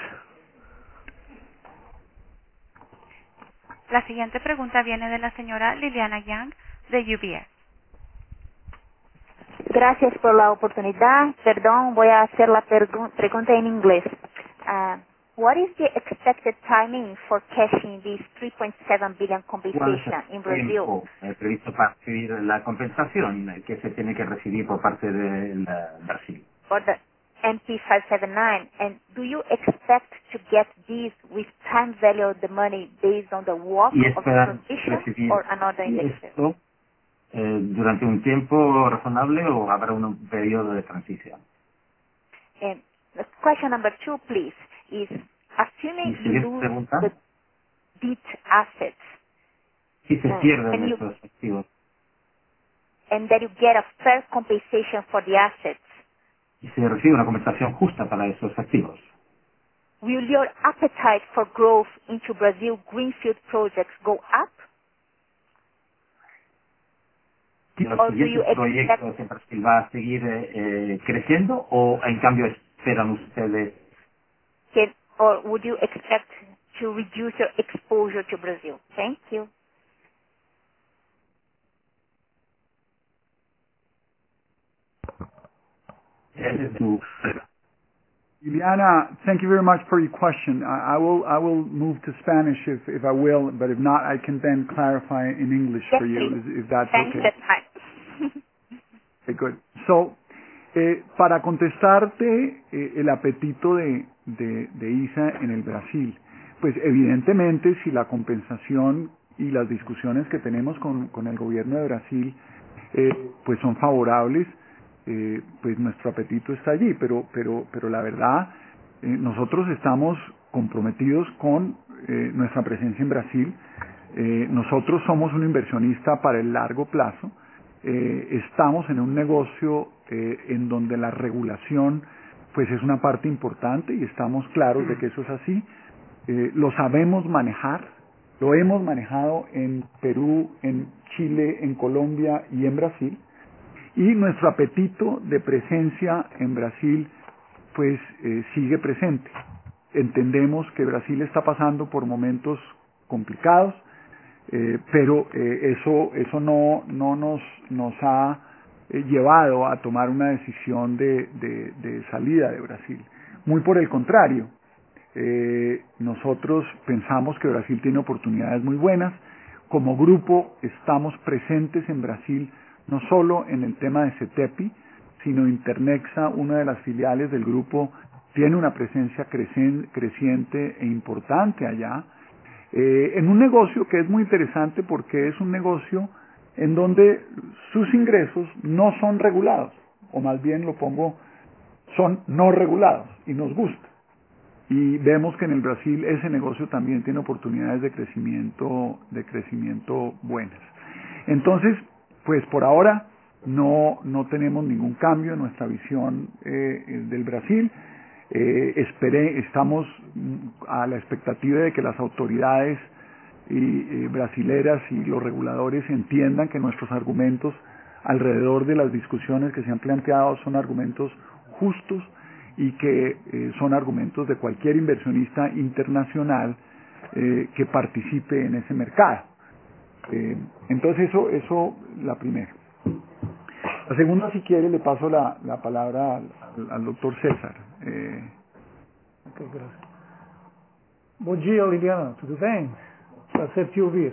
S1: La siguiente pregunta viene de la señora Liliana Yang de U B S.
S14: Gracias por la oportunidad. Perdón, voy a hacer la pregunta en inglés. Uh, what is the expected timing for cashing this three point seven billion compensation in Brazil?
S15: Tiempo eh, previsto para recibir la compensación que se tiene que recibir por parte de la Brasil.
S14: For the M P five seventy-nine, and do you expect to get this with time value of the money based on the work of the transition or another indicator?
S15: Esto eh, durante un tiempo razonable o habrá un periodo de transición.
S14: And the question number two, please, is assuming you lose
S15: pregunta?
S14: the debt assets,
S15: si se
S14: uh,
S15: pierden
S14: and, you,
S15: esos activos
S14: and that you get a fair compensation for the assets,
S15: y se recibe una compensación justa para esos activos,
S14: will your appetite for growth into Brazil greenfield projects go up?
S15: ¿los
S14: Or do you
S15: siguientes proyectos en Brasil va a seguir eh, creciendo o en cambio esperan ustedes
S14: Can, or would you expect to reduce your exposure to Brazil? Thank you.
S4: Liliana, thank you very much for your question. I, I will I will move to Spanish if, if I will, but if not, I can then clarify in English
S14: yes,
S4: for you, if, if that's
S14: Thanks,
S4: okay.
S14: that's fine.
S4: Okay, good. So, eh, para contestarte eh, el apetito de, de, de I S A en el Brasil, pues evidentemente si la compensación y las discusiones que tenemos con, con el gobierno de Brasil eh, pues son favorables, eh, pues nuestro apetito está allí, pero, pero, pero la verdad, eh, nosotros estamos comprometidos con eh, nuestra presencia en Brasil. Eh, nosotros somos un inversionista para el largo plazo. eh, estamos en un negocio eh, en donde la regulación pues es una parte importante y estamos claros de que eso es así. Eh, lo sabemos manejar, lo hemos manejado en Perú, en Chile, en Colombia y en Brasil, y nuestro apetito de presencia en Brasil pues eh, sigue presente. Entendemos que Brasil está pasando por momentos complicados, eh, pero eh, eso eso no no nos nos ha eh, llevado a tomar una decisión de, de, de salida de Brasil. Muy por el contrario, eh, nosotros pensamos que Brasil tiene oportunidades muy buenas. Como grupo estamos presentes en Brasil no solo en el tema de CETEPI, sino Internexa, una de las filiales del grupo, tiene una presencia crecen, creciente e importante allá, eh, en un negocio que es muy interesante porque es un negocio en donde sus ingresos no son regulados, o más bien lo pongo, son no regulados, y nos gusta. Y vemos que en el Brasil ese negocio también tiene oportunidades de crecimiento, de crecimiento buenas. Entonces, pues por ahora no, no tenemos ningún cambio en nuestra visión eh, del Brasil. Eh, esperé, estamos a la expectativa de que las autoridades y, eh, brasileras y los reguladores entiendan que nuestros argumentos alrededor de las discusiones que se han planteado son argumentos justos y que eh, son argumentos de cualquier inversionista internacional eh, que participe en ese mercado. Eh, entonces eso, eso la primera. La segunda, si quiere, le paso la, la palabra al, al, al doctor César. Eh,
S6: Ok, graças. Bom dia, Liliana, tudo bem? Prazer te ouvir.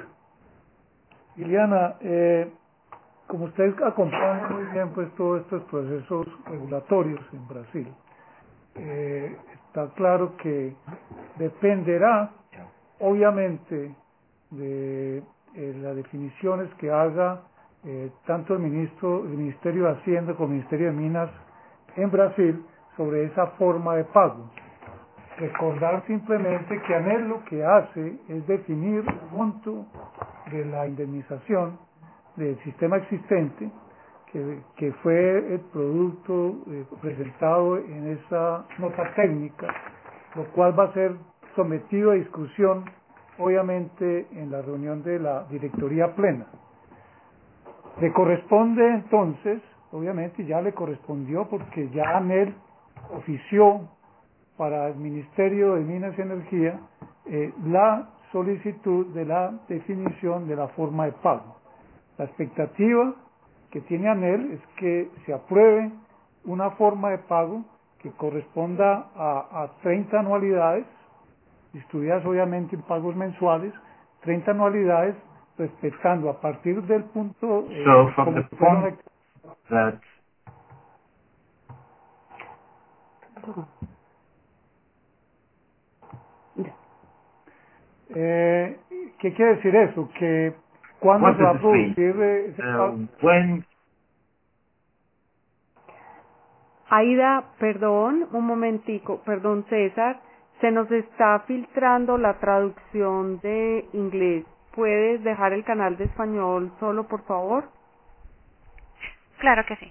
S6: Liliana, eh, como usted acompaña muy bien pues todos estos procesos regulatorios en Brasil, eh, está claro que dependerá obviamente de eh, las definiciones que haga eh, tanto el ministro, el Ministerio de Hacienda como el Ministerio de Minas en Brasil sobre esa forma de pago. Recordar simplemente que ANEEL lo que hace es definir el monto de la indemnización del sistema existente, que, que fue el producto eh, presentado en esa nota técnica, lo cual va a ser sometido a discusión obviamente en la reunión de la directoría plena. Le corresponde entonces, obviamente ya le correspondió porque ya ANEEL ofició para el Ministerio de Minas y Energía eh, la solicitud de la definición de la forma de pago. La expectativa que tiene ANEEL es que se apruebe una forma de pago que corresponda a, a treinta anualidades, distribuidas obviamente en pagos mensuales, treinta anualidades, respetando a partir del punto eh,
S15: So from
S6: como
S15: the
S6: fueron
S15: point that
S6: Eh, ¿Qué quiere decir eso? Que cuándo
S15: what
S6: se va a
S15: does this mean?
S6: producir eh, ese
S15: Uh,
S6: pago.
S15: when
S2: Aida, perdón, un momentico, perdón César, se nos está filtrando la traducción de inglés. ¿Puedes dejar el canal de español solo, por favor?
S1: Claro que sí.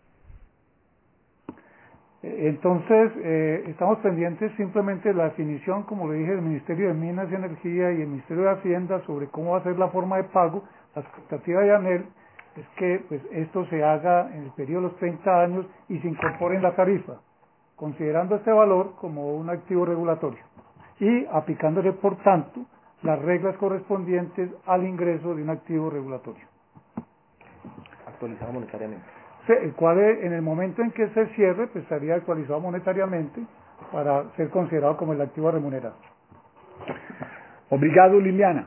S6: Eh, Entonces, eh, estamos pendientes simplemente de la definición, como le dije, del Ministerio de Minas y Energía y el Ministerio de Hacienda sobre cómo va a ser la forma de pago. La expectativa de ANEEL es que pues, esto se haga en el periodo de los treinta años y se incorpore en la tarifa, considerando este valor como un activo regulatorio y aplicándole, por tanto, las reglas correspondientes al ingreso de un activo regulatorio.
S3: Actualizado monetariamente.
S6: El cual en el momento en que se cierre pues estaría actualizado monetariamente para ser considerado como el activo remunerado.
S4: Obrigado, Liliana.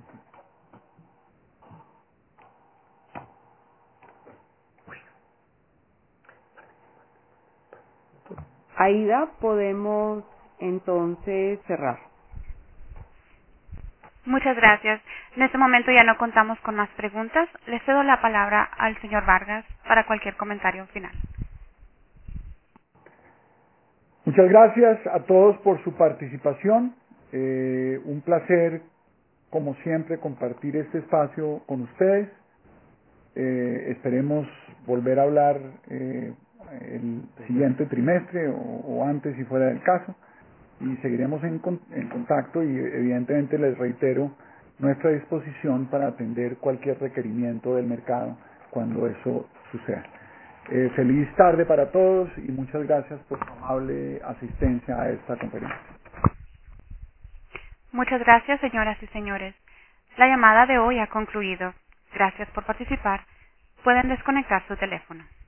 S2: Aida, podemos entonces cerrar.
S1: Muchas gracias. En este momento ya no contamos con más preguntas. Le cedo la palabra al señor Vargas para cualquier comentario final.
S4: Muchas gracias a todos por su participación. Eh, un placer, como siempre, compartir este espacio con ustedes. eh, esperemos volver a hablar eh, el siguiente trimestre o, o antes si fuera el caso, y seguiremos en, en contacto y evidentemente les reitero nuestra disposición para atender cualquier requerimiento del mercado cuando eso suceda. Eh, feliz tarde para todos y muchas gracias por su amable asistencia a esta conferencia.
S1: Muchas gracias, señoras y señores. La llamada de hoy ha concluido. Gracias por participar. Pueden desconectar su teléfono.